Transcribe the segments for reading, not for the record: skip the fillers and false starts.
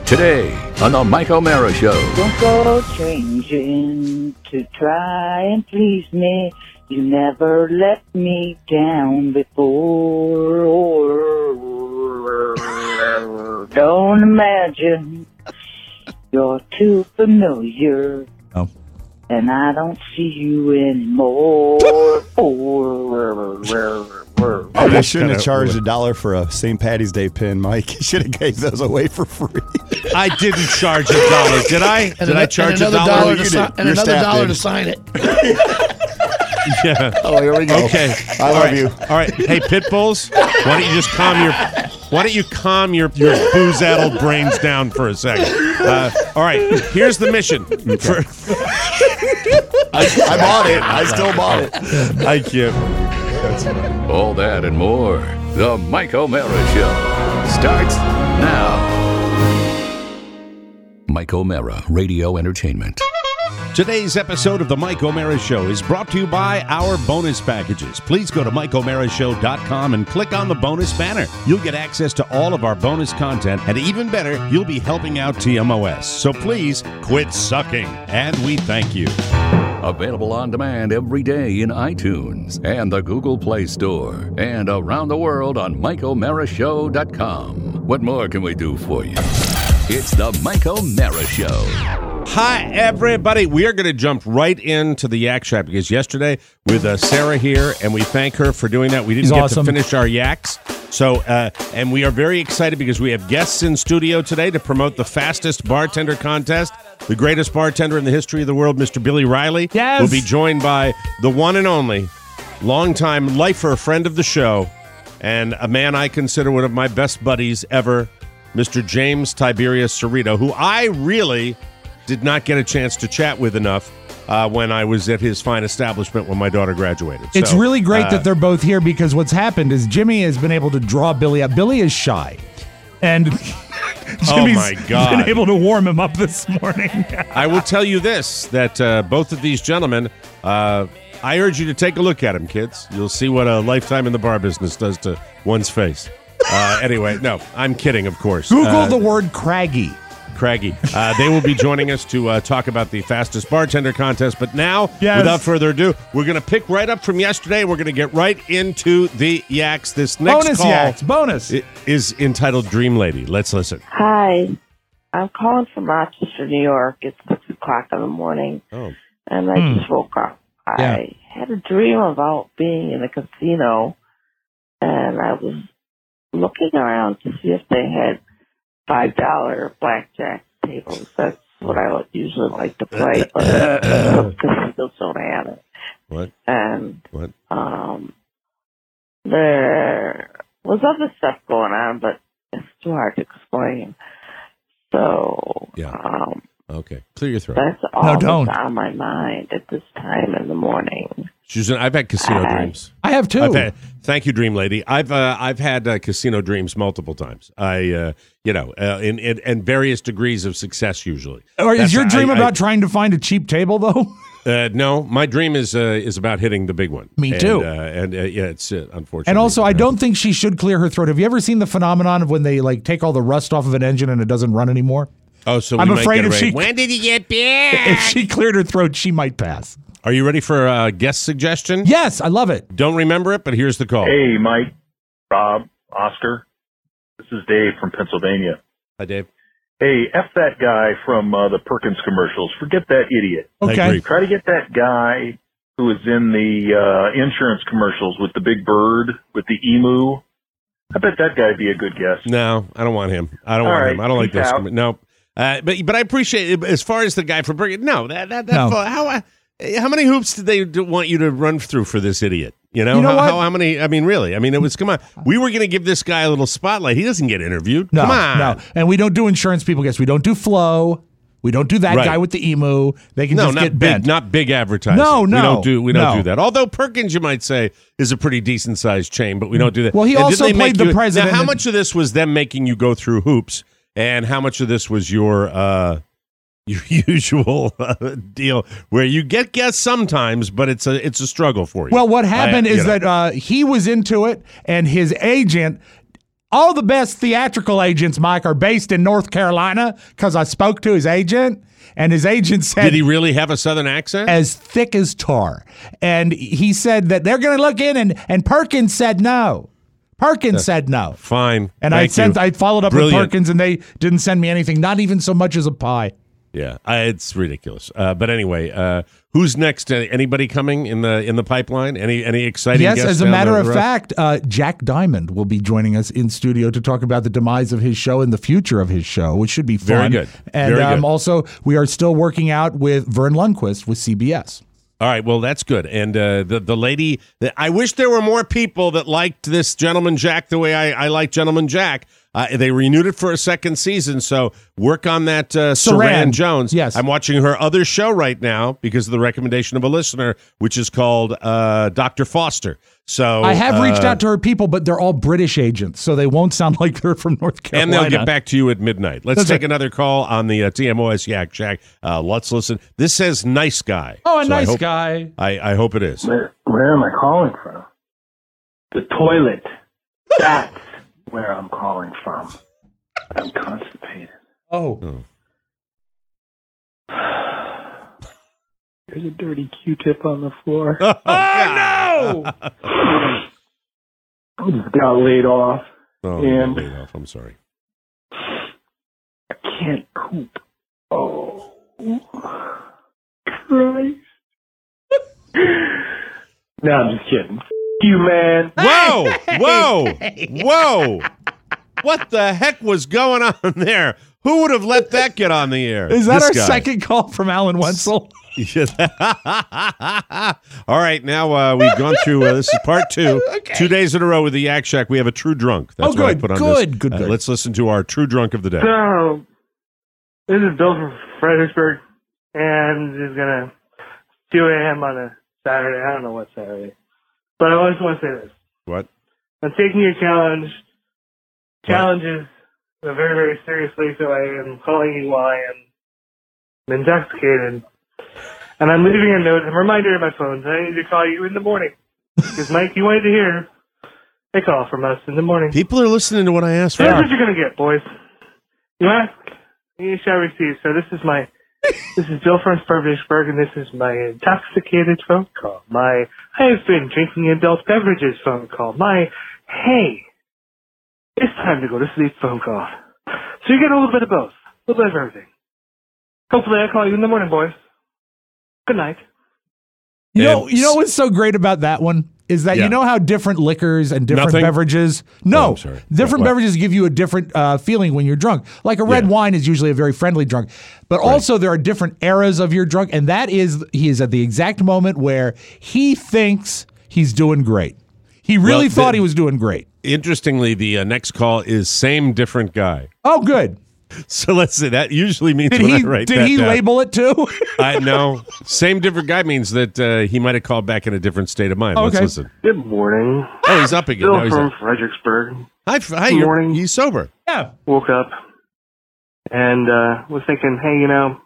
Today on the Mike O'Mara Show. Don't go changing to try and please me. You never let me down before. Don't imagine you're too familiar. Oh. And I don't see you anymore. I shouldn't have charged $1 for a St. Patty's Day pin, Mike. You should have gave those away for free. I didn't charge $1, did I? Did I charge $1? And another $1 to sign it. Yeah. Oh, here we go. Okay. I love you. All right. Hey, pit bulls, why don't you just calm your booze-addled brains down for a second? All right. Here's the mission. I bought it. I still bought it. Thank you. All that and more. The Mike O'Mara Show starts now. Mike O'Mara Radio Entertainment. Today's episode of the Mike O'Mara Show is brought to you by our bonus packages. Please go to MikeO'MaraShow.com and click on the bonus banner. You'll get access to all of our bonus content, and even better, you'll be helping out TMOS. So please quit sucking, and we thank you. Available on demand every day in iTunes and the Google Play Store and around the world on MikeO'MaraShow.com. What more can we do for you? It's the Mike O'Mara Show. Hi, everybody. We are going to jump right into the Yak Shack because yesterday with Sarah here, and we thank her for doing that. We didn't get to finish our yaks. So, and we are very excited because we have guests in studio today to promote the fastest bartender contest. The greatest bartender in the history of the world, Mr. Billy Riley, will be joined by the one and only longtime lifer, friend of the show, and a man I consider one of my best buddies ever, Mr. James Tiberius Cerrito, who I really did not get a chance to chat with enough when I was at his fine establishment when my daughter graduated. It's really great that they're both here because what's happened is Jimmy has been able to draw Billy up. Billy is shy. And Jimmy's been able to warm him up this morning. I will tell you this, that both of these gentlemen, I urge you to take a look at them, kids. You'll see what a lifetime in the bar business does to one's face. Anyway, no, I'm kidding, of course. Google the word craggy. They will be joining us to talk about the fastest bartender contest. But now, without further ado, we're going to pick right up from yesterday. We're going to get right into the yaks. This next bonus is entitled Dream Lady. Let's listen. Hi, I'm calling from Rochester, New York. It's 6 o'clock in the morning, and I just woke up. I had a dream about being in a casino, and I was looking around to see if they had $5 blackjack tables. That's what I would usually like to play, but casinos don't have it. What? And there was other stuff going on, but it's too hard to explain. So, okay, clear your throat. That's all that's on my mind at this time in the morning. Susan, I've had casino dreams. I have too. Thank you, Dream Lady. I've had casino dreams multiple times. In various degrees of success usually. Or is your dream about trying to find a cheap table though? No, my dream is about hitting the big one. Me too. It's unfortunate. And also, I don't think she should clear her throat. Have you ever seen the phenomenon of when they take all the rust off of an engine and it doesn't run anymore? Oh, so I'm afraid when did he get back? If she cleared her throat, she might pass. Are you ready for a guest suggestion? Yes, I love it. Don't remember it, but here's the call. Hey, Mike, Rob, Oscar. This is Dave from Pennsylvania. Hi, Dave. Hey, F that guy from the Perkins commercials. Forget that idiot. Okay. Try to get that guy who was in the insurance commercials with the big bird, with the emu. I bet that guy'd be a good guest. No, I don't want him. I don't want him. I don't like this. No. But I appreciate it. As far as the guy from Perkins, no. How many hoops did they want you to run through for this idiot? You know how many? I mean, really? I mean, it was, come on. We were going to give this guy a little spotlight. He doesn't get interviewed. No, come on. No. And we don't do insurance people guests. We don't do Flo. We don't do that guy with the emu. They can just get bent. Not big advertising. No. We don't do that. Although Perkins, you might say, is a pretty decent sized chain, but we don't do that. Well, he also played the president. Now, how much of this was them making you go through hoops, and how much of this was your usual deal where you get guests sometimes, but it's a struggle for you? Well, what happened is that he was into it, and his agent all the best theatrical agents, Mike, are based in North Carolina because I spoke to his agent, and his agent said... Did he really have a Southern accent? As thick as tar. And he said that they're going to look in, and Perkins said no. Perkins said no. Fine. And I followed up with Perkins, and they didn't send me anything, not even so much as a pie. Yeah, it's ridiculous. But anyway, who's next? Anybody coming in the pipeline? Any exciting guests? Yes, as a matter of fact, Jack Diamond will be joining us in studio to talk about the demise of his show and the future of his show, which should be fun. Very good. And Very good. Also, we are still working out with Vern Lundquist with CBS. All right, well, that's good. And the lady, I wish there were more people that liked this Gentleman Jack the way I like Gentleman Jack. They renewed it for a second season, so work on that Saran Jones. Yes. I'm watching her other show right now because of the recommendation of a listener, which is called Dr. Foster. So I have reached out to her people, but they're all British agents, so they won't sound like they're from North Carolina. And they'll get back to you at midnight. Let's take another call on the TMOS Yak Shack. Let's listen. This says nice guy. Oh, nice guy. I hope it is. Where am I calling from? The toilet. That's where I'm calling from. I'm constipated. Oh. There's a dirty Q-tip on the floor. Oh, no! I just got laid off. Oh, and laid off. I'm sorry. I can't poop. Oh, Christ. No, I'm just kidding. You, man. Whoa! Whoa! Whoa! What the heck was going on there? Who would have let that get on the air? Is that our second call from Alan Wenzel? All right, now we've gone through, this is part 2. Okay. 2 days in a row with the Yak Shack. We have a true drunk. That's what I put on this. Good. Let's listen to our true drunk of the day. So, this is Bill from Fredericksburg, and this is going to 2 a.m. on a Saturday. I don't know what Saturday. But I just want to say this. What? I'm taking your challenges very, very seriously, so I am calling you while I am intoxicated. And I'm leaving a note, a reminder in my phone, that I need to call you in the morning. Because, Mike, you wanted to hear a call from us in the morning. People are listening to what I asked for. That's what you're going to get, boys. You ask, you shall receive. So this is Bill from Fredericksburg, and this is my intoxicated phone call. I have been drinking adult beverages phone call. Hey, it's time to go to sleep phone call. So you get a little bit of both. A little bit of everything. Hopefully I'll call you in the morning, boys. Good night. You know what's so great about that one? Is that you know how different liquors and different beverages... No, different beverages give you a different feeling when you're drunk. Like a red wine is usually a very friendly drunk. But also there are different eras of your drunk, and that is, he is at the exact moment where he thinks he's doing great. He really thought he was doing great. Interestingly, the next call is same different guy. Oh, good. So let's see. That usually means did he label it too? No. Same different guy means that he might have called back in a different state of mind. Okay. Let's listen. Good morning. Oh, he's up again. Bill from Fredericksburg. Hi. Good morning. He's sober. Yeah. Woke up and was thinking, hey,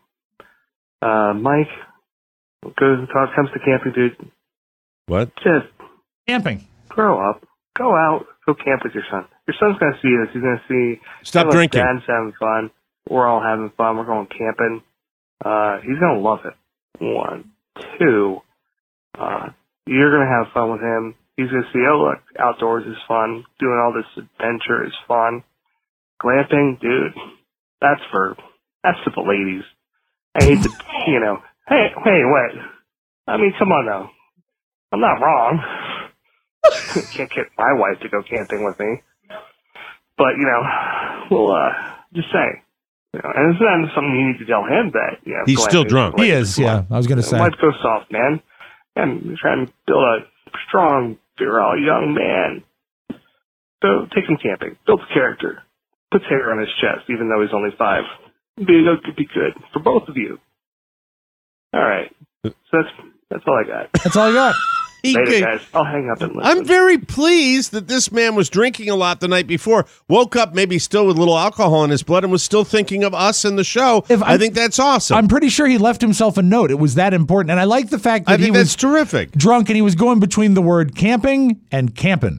Mike comes to camping, dude. What? Just camping. Grow up. Go out. Go camp with your son. Your son's going to see this. He's going to see... Stop drinking. Dad's having fun. We're all having fun. We're going camping. He's going to love it. 1, 2, you're going to have fun with him. He's going to see, oh, look, outdoors is fun. Doing all this adventure is fun. Glamping, dude, that's for the ladies. I hate to, hey, wait. I mean, come on now. I'm not wrong. Can't get my wife to go camping with me. But, we'll just say. And it's not something you need to tell him that, he's still drunk. He is, yeah. I was going to say. Let's go soft, man. And try and build a strong, virile young man. So take him camping. Build a character. Puts hair on his chest, even though he's only 5. Could be good for both of you. All right. So that's all I got. That's all I got. Later, guys. I'll hang up and listen. I'm very pleased that this man was drinking a lot the night before, woke up maybe still with a little alcohol in his blood, and was still thinking of us in the show. I think that's awesome. I'm pretty sure he left himself a note. It was that important. And I like the fact that he was terrific. Drunk, and he was going between the word camping and camping.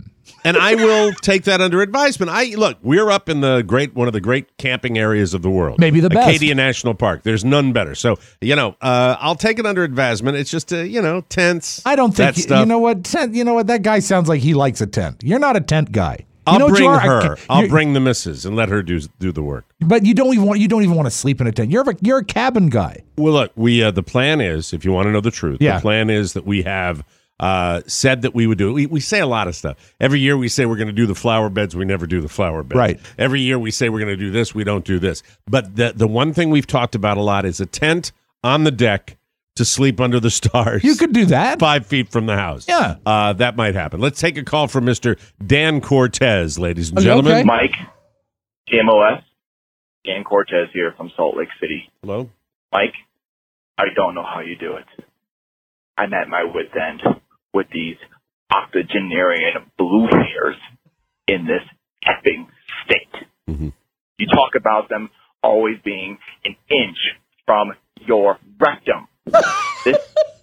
And I will take that under advisement. Look, we're up in one of the great camping areas of the world. Maybe the best. Acadia National Park. There's none better. So, I'll take it under advisement. It's just, tents. I don't think, you know what, that guy sounds like he likes a tent. You're not a tent guy. I'll bring her. I'll bring the missus and let her do the work. But you don't even want to sleep in a tent. You're a cabin guy. Well, look, the plan is, if you want to know the truth, the plan is that we have said that we would do it. We say a lot of stuff. Every year we say we're going to do the flower beds. We never do the flower beds. Right. Every year we say we're going to do this. We don't do this. But the one thing we've talked about a lot is a tent on the deck to sleep under the stars. You could do that. 5 feet from the house. Yeah. That might happen. Let's take a call from Mr. Dan Cortez, ladies and gentlemen. Okay. Mike, KMOS, Dan Cortez here from Salt Lake City. Hello. Mike, I don't know how you do it. I'm at my wit's end with these octogenarian blue hairs in this effing state. Mm-hmm. You talk about them always being an inch from your rectum. This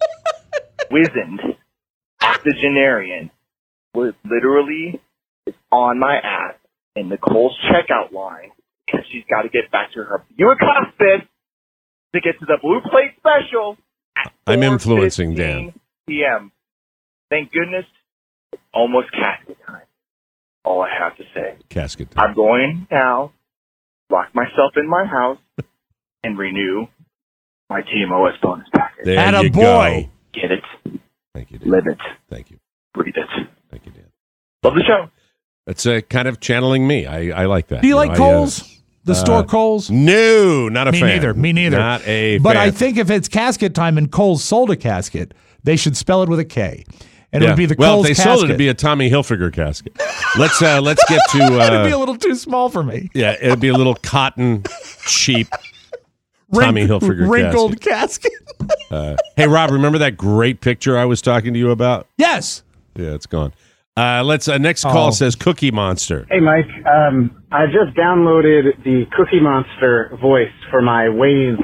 wizened octogenarian was literally on my ass in Nicole's checkout line, and she's got to get back to her Buick hospice to get to the Blue Plate Special at I'm influencing Dan. p.m. Thank goodness, it's almost casket time. All I have to say. Casket time. I'm going now, lock myself in my house, and renew my TMOS bonus package. There Atta you boy. go. Get it. Thank you, Dan. Live it. Thank you. Breathe it. Thank you, Dan. Love the show. It's kind of channeling me. I like that. Do you like Kohl's? The store Kohl's? No, not a fan. Me neither. Not a But fan. I think if it's casket time and Kohl's sold a casket, they should spell it with a K. And it would be the Kohl's if they casket. sold it, it'd be a Tommy Hilfiger casket. Let's get to... it'd be a little too small for me. Yeah, it'd be a little cotton, cheap Tommy Hilfiger wrinkled casket. Hey, Rob, remember that great picture I was talking to you about? Yes. Yeah, it's gone. Let's. Next call says Cookie Monster. Hey, Mike. I just downloaded the Cookie Monster voice for my Waze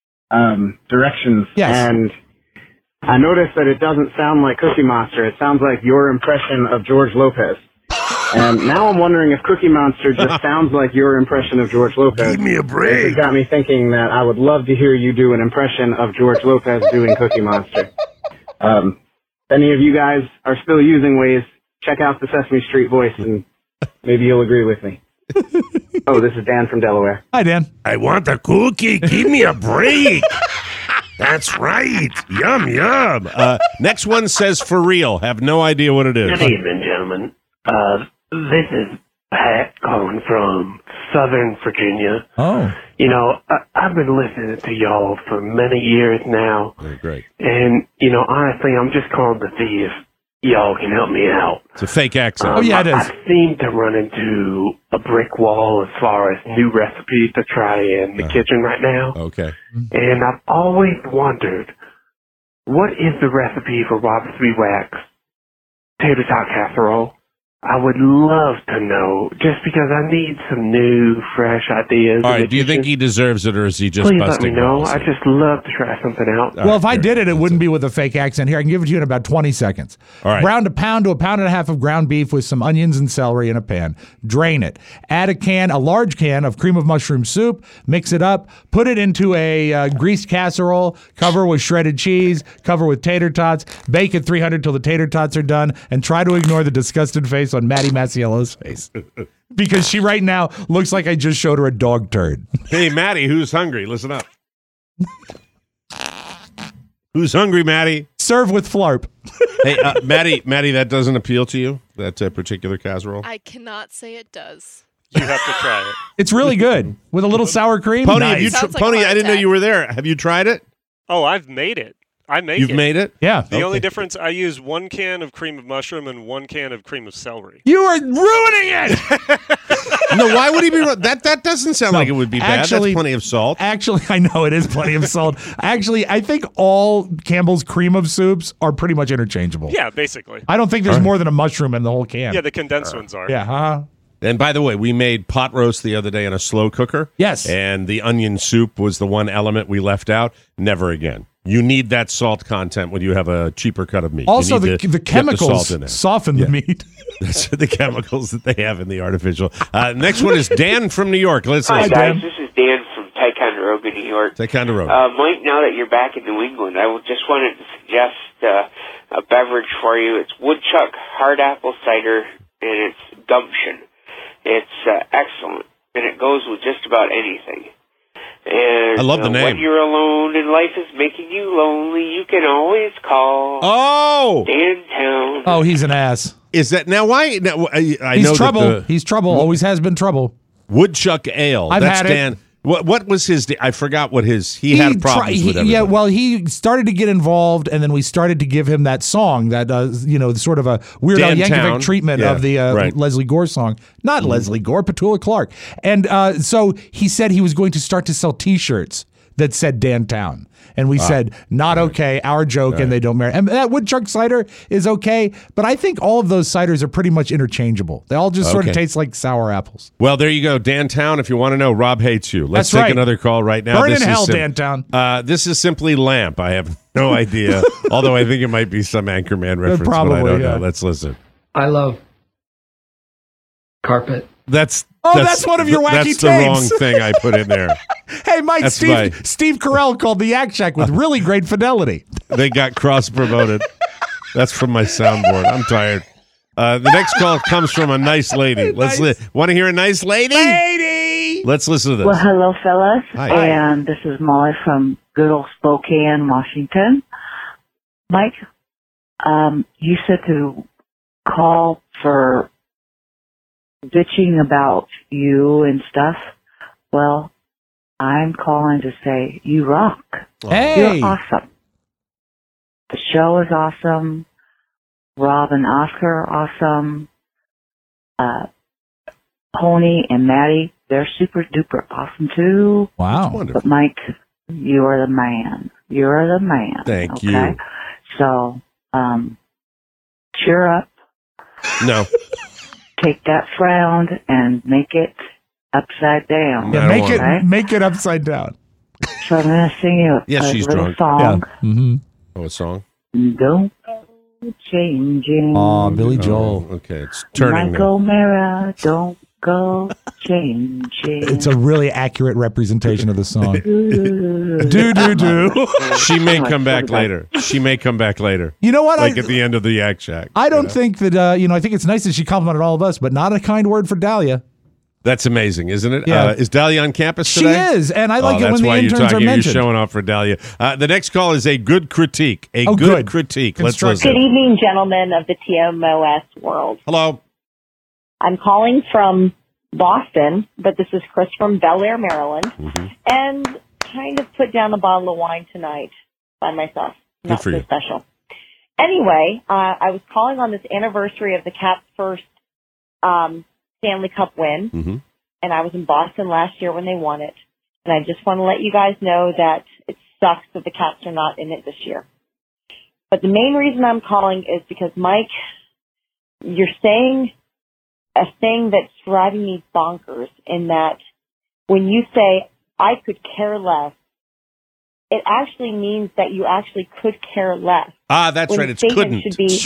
directions, and I noticed that it doesn't sound like Cookie Monster. It sounds like your impression of George Lopez. And now I'm wondering if Cookie Monster just sounds like your impression of George Lopez. Give me a break. It got me thinking that I would love to hear you do an impression of George Lopez doing Cookie Monster. If any of you guys are still using Waze, check out the Sesame Street voice, and maybe you'll agree with me. Oh, this is Dan from Delaware. Hi, Dan. I want a cookie. Give me a break. That's right. Yum, yum. Next one says for real. Have no idea what it is. Good evening, gentlemen. This is Pat calling from Southern Virginia. Oh. You know, I've been listening to y'all for many years now. Oh, great. And, you know, honestly, I'm just calling to see if y'all can help me out. It's a fake accent. Oh, yeah, it is. I seem to run into a brick wall as far as new recipes to try in the kitchen right now. Okay. And I've always wondered, what is the recipe for Robert Sweet Wax tater tot casserole? I would love to know, just because I need some new, fresh ideas. All right, do you think he deserves it, or is he just Please busting let me know. balls? I just love to try something out. Well, if I did it, it wouldn't be with a fake accent. Here, I can give it to you in about 20 seconds. All right. Brown a pound to a pound and a half of ground beef with some onions and celery in a pan. Drain it. Add a large can of cream of mushroom soup. Mix it up. Put it into a greased casserole. Cover with shredded cheese. Cover with tater tots. Bake at 300 till the tater tots are done. And try to ignore the disgusted face on Maddie Masiello's face. Because she right now looks like I just showed her a dog turd. Hey, Maddie, who's hungry? Listen up. Who's hungry, Maddie? Serve with flarp. Hey, Maddie, that doesn't appeal to you, that particular casserole? I cannot say it does. You have to try it. It's really good. With a little sour cream. Pony, nice. Pony, I didn't know you were there. Have you tried it? Oh, I've made it. You've made it? Yeah. The only difference, I use 1 can of cream of mushroom and 1 can of cream of celery. You are ruining it! No, why would he be? That doesn't sound like it would be bad. That's plenty of salt. Actually, I know it is plenty of salt. Actually, I think all Campbell's cream of soups are pretty much interchangeable. Yeah, basically. I don't think there's more than a mushroom in the whole can. Yeah, the condensed ones are. Yeah, And by the way, we made pot roast the other day in a slow cooker. Yes. And the onion soup was the one element we left out. Never again. You need that salt content when you have a cheaper cut of meat. Also, you need the chemicals salt in there. soften the meat. That's the chemicals that they have in the artificial. Next one is Dan from New York. Let's Hi, listen. guys. This is Dan from Ticonderoga, New York. Ticonderoga. Mike, now that you're back in New England, I just wanted to suggest a beverage for you. It's Woodchuck Hard Apple Cider, and it's Gumption. It's excellent, and it goes with just about anything. And I love the name. When you're alone and life is making you lonely, you can always call. Oh, Dan Town. Oh, he's an ass. Is that now? Why? Now, I he's know trouble. That he's trouble. Always has been trouble. Woodchuck Ale. I've That's had Dan. it. What was his? I forgot what his. He had problems with everything. Yeah, well, he started to get involved, and then we started to give him that song that sort of a Weird Al Yankovic treatment of the Leslie Gore song. Not Leslie Gore, Petula Clark. And so he said he was going to start to sell T-shirts that said Dan Town. And we said, not okay, our joke, and they don't marry. And that Woodchuck cider is okay, but I think all of those ciders are pretty much interchangeable. They all just sort of taste like sour apples. Well, there you go, Dan Town. If you want to know, Rob hates you. Let's That's take another call right now. Burn in hell, Dan Town. This is simply Lamp. I have no idea, although I think it might be some Anchorman reference, probably, but I don't know. Let's listen. I love carpet. That's one of your wacky That's the wrong thing I put in there. Hey, Mike, Steve Carell called the Yak Shack with really great fidelity. They got cross-promoted. That's from my soundboard. I'm tired. The next call comes from a nice lady. Want to hear a nice lady? Let's listen to this. Well, hello, fellas. Hi. And this is Molly from good old Spokane, Washington. Mike, you said to call for bitching about you and stuff. Well, I'm calling to say you rock. Hey. You're awesome. The show is awesome. Rob and Oscar are awesome. Pony and Maddie, they're super duper awesome too. Wow. But Mike, you are the man. You're the man. Thank you. So, cheer up. No. Take that frown and make it upside down. Yeah, make it upside down. So I'm going to sing you a little drunk. song. Yeah. Mm-hmm. Oh, a song? Don't go changing. Oh, Billy Joel. Okay, it's turning. Michael Mara, don't go changing. It's a really accurate representation of the song. Do. She may come back later. She may come back later. You know what? Like at the end of the Yak Shack. I don't think that, I think it's nice that she complimented all of us, but not a kind word for Dahlia. That's amazing, isn't it? Yeah. Is Dahlia on campus today? She is, and I like it when the interns are mentioned. You're showing off for Dahlia. The next call is a good critique. Good critique. Let's listen. Good evening, gentlemen of the TMOS world. Hello. I'm calling from Boston, but this is Chris from Bel Air, Maryland, and kind of put down a bottle of wine tonight by myself. Not so special. Anyway, I was calling on this anniversary of the Caps' first Stanley Cup win, and I was in Boston last year when they won it, and I just want to let you guys know that it sucks that the Caps are not in it this year. But the main reason I'm calling is because, Mike, you're saying a thing that's driving me bonkers in that when you say, I could care less, it actually means that you actually could care less. That's right. It's couldn't. Should be,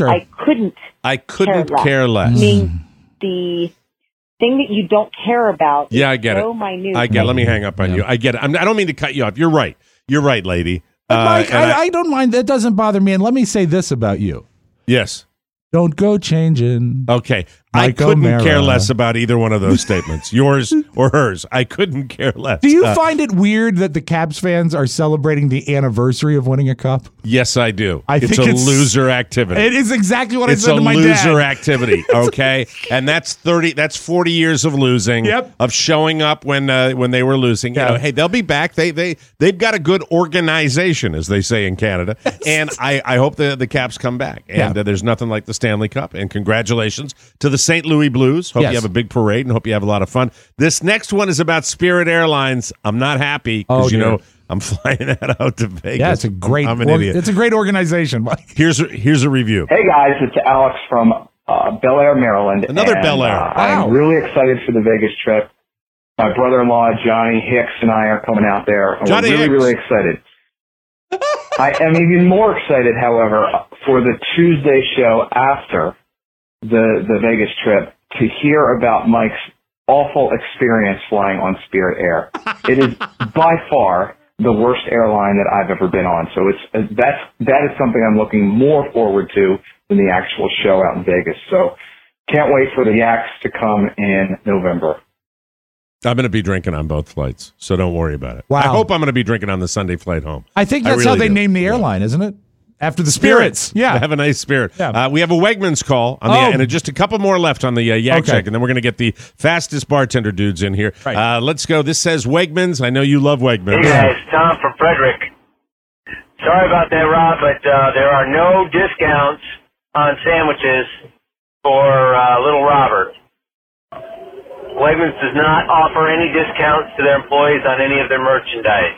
I couldn't care less. Means the thing that you don't care about is I get so it. minute. I get it. Let me hang up on you. I get it. I don't mean to cut you off. You're right. You're right, lady. Mike, I don't mind. That doesn't bother me. And let me say this about you. Yes. Don't go changing. Okay. I couldn't care less about either one of those statements, yours or hers. I couldn't care less. Do you find it weird that the Caps fans are celebrating the anniversary of winning a cup? Yes, I do. It's a loser activity. It is exactly what I said to my dad. It's a loser dad. activity, okay? And that's 40 years of losing, of showing up when they were losing. You know, hey, they'll be back. They've got a good organization, as they say in Canada. And I hope the Caps come back. And there's nothing like the Stanley Cup. And congratulations to the St. Louis Blues. Hope you have a big parade and hope you have a lot of fun. This next one is about Spirit Airlines. I'm not happy because, I'm flying that out to Vegas. Yeah, it's a great I'm an idiot. It's a great organization, Mike. Here's a review. Hey, guys. It's Alex from Bel Air, Maryland. Another Bel Air. I'm really excited for the Vegas trip. My brother-in-law, Johnny Hicks, and I are coming out there. Johnny We're really excited. I am even more excited, however, for the Tuesday show after. the Vegas trip to hear about Mike's awful experience flying on Spirit Air. It is by far the worst airline that I've ever been on. So that is something I'm looking more forward to than the actual show out in Vegas. So can't wait for the Yaks to come in November. I'm going to be drinking on both flights, so don't worry about it. Wow. I hope I'm going to be drinking on the Sunday flight home. I think that's how they named the airline, isn't it? After the Spirits. Yeah. They have a nice Spirit. Yeah. We have a Wegmans call, on and just a couple more left on the Yak Shack, and then we're going to get the fastest bartender dudes in here. Right. Let's go. This says Wegmans. I know you love Wegmans. Hey, guys. Tom from Frederick. Sorry about that, Rob, but there are no discounts on sandwiches for Little Robert. Wegmans does not offer any discounts to their employees on any of their merchandise.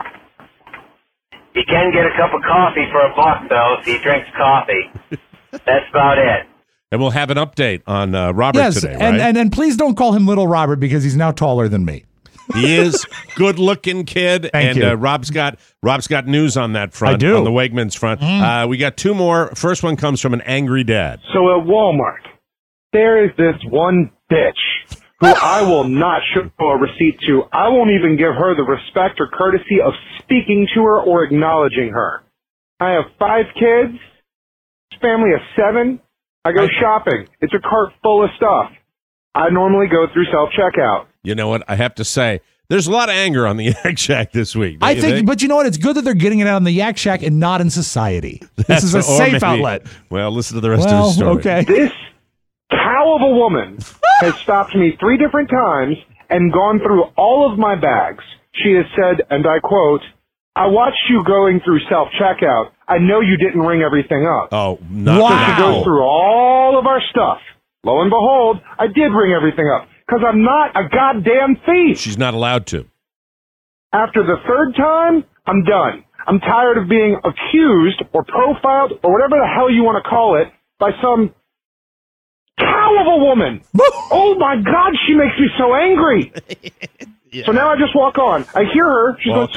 You can get a cup of coffee for $1, though, if he drinks coffee. That's about it. And we'll have an update on Robert today, right? And please don't call him Little Robert because he's now taller than me. He is good-looking kid, Thank you. Rob's got news on that front. I do. On the Wegmans front. We got two more. First one comes from an angry dad. So at Walmart, there is this one bitch who I will not show a receipt to. I won't even give her the respect or courtesy of speaking to her or acknowledging her. I have 5 kids, family of 7. I go shopping. It's a cart full of stuff. I normally go through self-checkout. You know what? I have to say, there's a lot of anger on the Yak Shack this week. I think, but you know what? It's good that they're getting it out on the Yak Shack and not in society. This is a safe outlet. Well, listen to the rest of the story. Okay. This cow of a woman has stopped me 3 different times and gone through all of my bags. She has said, and I quote, "I watched you going through self-checkout. I know you didn't ring everything up." Oh, not So she goes through all of our stuff. Lo and behold, I did ring everything up because I'm not a goddamn thief. She's not allowed to. After the 3rd time, I'm done. I'm tired of being accused or profiled or whatever the hell you want to call it by some cow of a woman. Oh my God, she makes me so angry. Yeah. So now I just walk on. I hear her. She's going,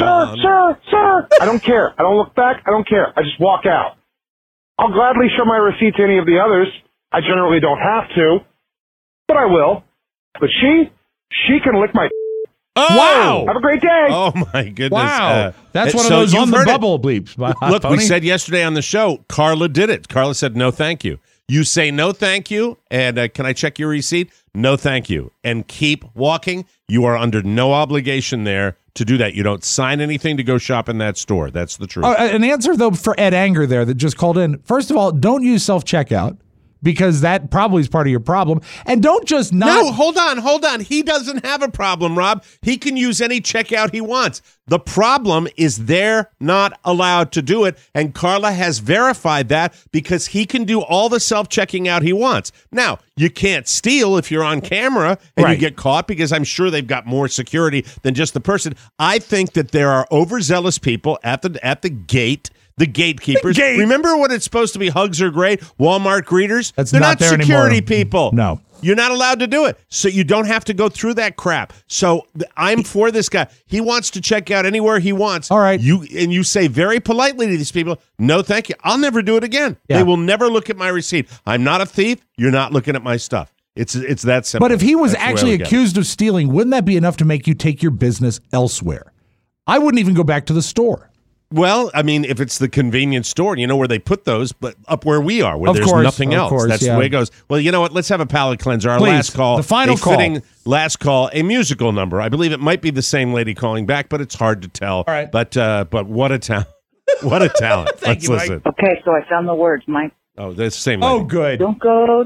sir. I don't care. I don't look back. I don't care. I just walk out. I'll gladly show my receipt to any of the others. I generally don't have to, but I will. But she can lick my... Oh! Wow! Have a great day. Oh my goodness! Wow, that's one of those on the bubble bleeps. Look, we said yesterday on the show, Carla did it. Carla said, "No, thank you." You say no, thank you, and can I check your receipt? No, thank you, and keep walking. You are under no obligation there to do that. You don't sign anything to go shop in that store. That's the truth. An answer though for Ed Anger there that just called in. First of all, don't use self-checkout, because that probably is part of your problem. And don't just not... No, hold on. He doesn't have a problem, Rob. He can use any checkout he wants. The problem is they're not allowed to do it, and Carla has verified that because he can do all the self-checking out he wants. Now, you can't steal if you're on camera and you get caught, because I'm sure they've got more security than just the person. I think that there are overzealous people at the gate. The gatekeepers. Remember when it's supposed to be hugs are great? Walmart greeters? They're not there security anymore. people. No. You're not allowed to do it. So you don't have to go through that crap. So I'm for this guy. He wants to check out anywhere he wants. All right. You say very politely to these people, "No, thank you. I'll never do it again." Yeah. They will never look at my receipt. I'm not a thief. You're not looking at my stuff. It's that simple. But if he was actually accused of stealing, wouldn't that be enough to make you take your business elsewhere? I wouldn't even go back to the store. Well, I mean, if it's the convenience store, you know where they put those, but up where we are, where there's nothing else. That's the way it goes. Well, you know what? Let's have a palate cleanser. Our last call. The final call. Fitting last call, a musical number. I believe it might be the same lady calling back, but it's hard to tell. All right. But what a talent. What a talent. Let's listen. Okay, so I found the words, Mike. Oh, that's the same lady. Oh, good. Don't go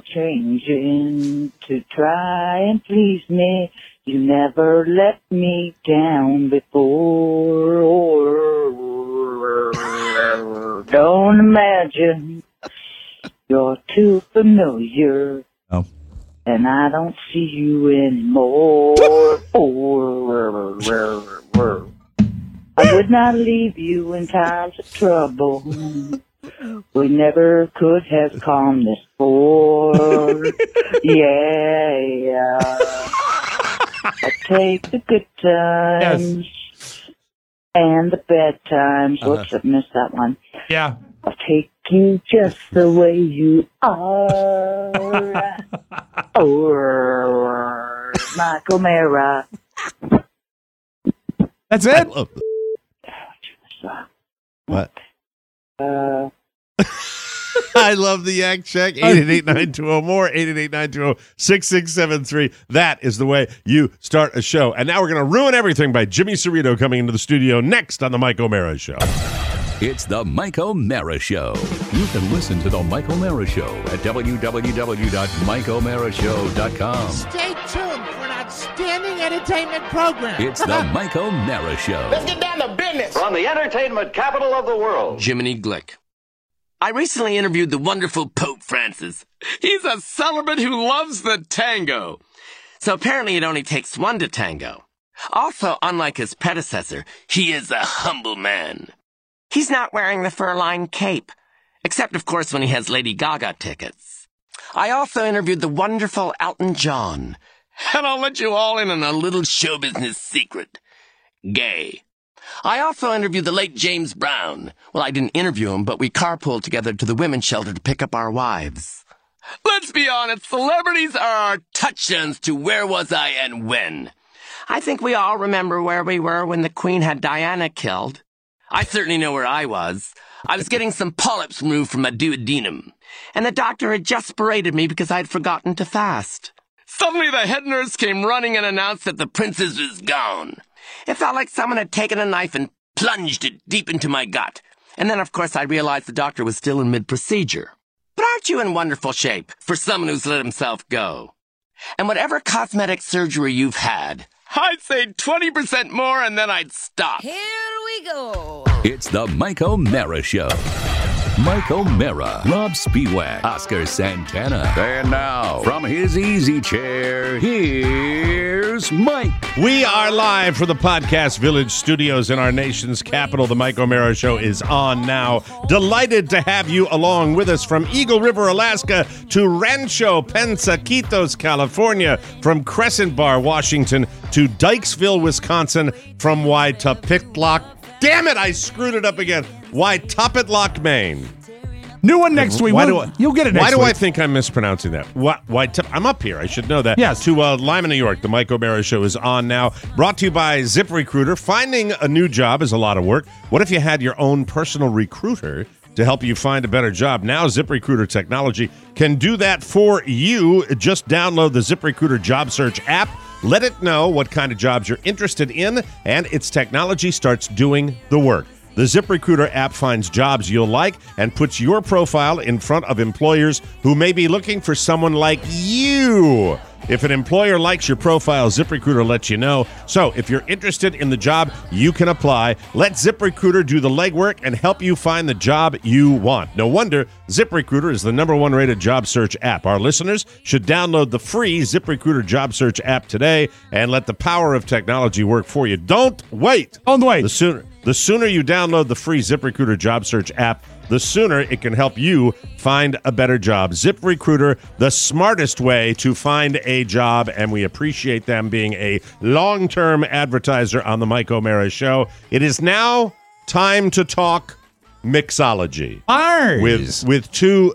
changing to try and please me. You never let me down before. Don't imagine you're too familiar. Oh. And I don't see you anymore. I would not leave you in times of trouble. We never could have come this far. Yeah. I take the good times and the bad times. Whoops, I missed that one. Yeah. I'll take you just the way you are. Oh, Mike O'Mara. That's it? What? I love the Yak Shack. 888-920-MORE, 888-920-6673. That is the way you start a show. And now we're going to ruin everything by Jimmy Cerrito coming into the studio next on The Mike O'Mara Show. It's The Mike O'Mara Show. You can listen to The Mike O'Mara Show at www.mikeomarashow.com. Stay tuned for an outstanding entertainment program. It's The Mike O'Mara Show. Let's get down to business. From the entertainment capital of the world, Jiminy Glick. I recently interviewed the wonderful Pope Francis. He's a celibate who loves the tango. So apparently it only takes one to tango. Also, unlike his predecessor, he is a humble man. He's not wearing the fur-lined cape, except, of course, when he has Lady Gaga tickets. I also interviewed the wonderful Elton John. And I'll let you all in on a little show business secret. Gay. I also interviewed the late James Brown. Well, I didn't interview him, but we carpooled together to the women's shelter to pick up our wives. Let's be honest, celebrities are our touchdowns to where was I and when. I think we all remember where we were when the Queen had Diana killed. I certainly know where I was. I was getting some polyps removed from my duodenum, and the doctor had just berated me because I'd forgotten to fast. Suddenly the head nurse came running and announced that the princess was gone. It felt like someone had taken a knife and plunged it deep into my gut. And then, of course, I realized the doctor was still in mid-procedure. But aren't you in wonderful shape for someone who's let himself go? And whatever cosmetic surgery you've had, I'd say 20% more and then I'd stop. Here we go. It's The Mike O'Mara Show. Mike O'Mara, Rob Spiewak, Oscar Santana. And now, from his easy chair, here's Mike. We are live for the Podcast Village studios in our nation's capital. The Mike O'Mara Show is on now. Delighted to have you along with us from Eagle River, Alaska to Rancho Pensaquitos, California, from Crescent Bar, Washington to Dykesville, Wisconsin, from Whytapitlock. Damn it, I screwed it up again. Whytapitlock, Maine. New one next week. You'll get it next week. Why do I think I'm mispronouncing that? I'm up here. I should know that. Yes. To Lima, New York, the Mike O'Mara Show is on now. Brought to you by ZipRecruiter. Finding a new job is a lot of work. What if you had your own personal recruiter to help you find a better job? Now ZipRecruiter technology can do that for you. Just download the ZipRecruiter job search app. Let it know what kind of jobs you're interested in, and its technology starts doing the work. The ZipRecruiter app finds jobs you'll like and puts your profile in front of employers who may be looking for someone like you. If an employer likes your profile, ZipRecruiter lets you know. So if you're interested in the job, you can apply. Let ZipRecruiter do the legwork and help you find the job you want. No wonder ZipRecruiter is the #1 rated job search app. Our listeners should download the free ZipRecruiter job search app today and let the power of technology work for you. Don't wait. Don't wait. The sooner you download the free ZipRecruiter job search app, the sooner it can help you find a better job. ZipRecruiter, the smartest way to find a job, and we appreciate them being a long-term advertiser on the Mike O'Mara Show. It is now time to talk mixology. With two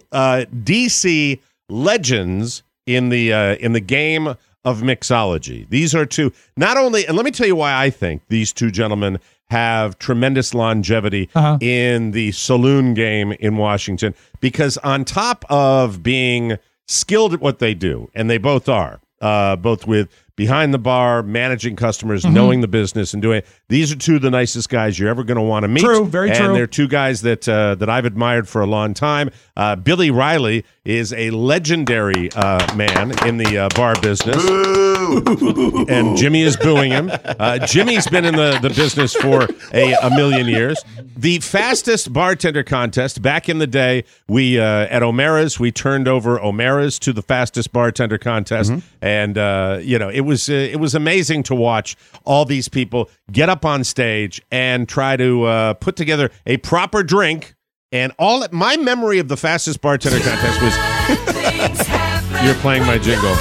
DC legends in the game of mixology. These are two, not only, and let me tell you why I think these two gentlemen have tremendous longevity in the saloon game in Washington, because on top of being skilled at what they do, and they both are, both with behind the bar, managing customers, knowing the business, and doing it. These are two of the nicest guys you're ever going to want to meet. True, very true. And they're two guys that I've admired for a long time. Billy Riley is a legendary man in the bar business. And Jimmy is booing him. Jimmy's been in the business for a million years. The fastest bartender contest, back in the day, we at O'Mara's, we turned over O'Mara's to the fastest bartender contest. And, it was amazing to watch all these people get up on stage and try to put together a proper drink. And my memory of the fastest bartender contest was you're playing my jingle.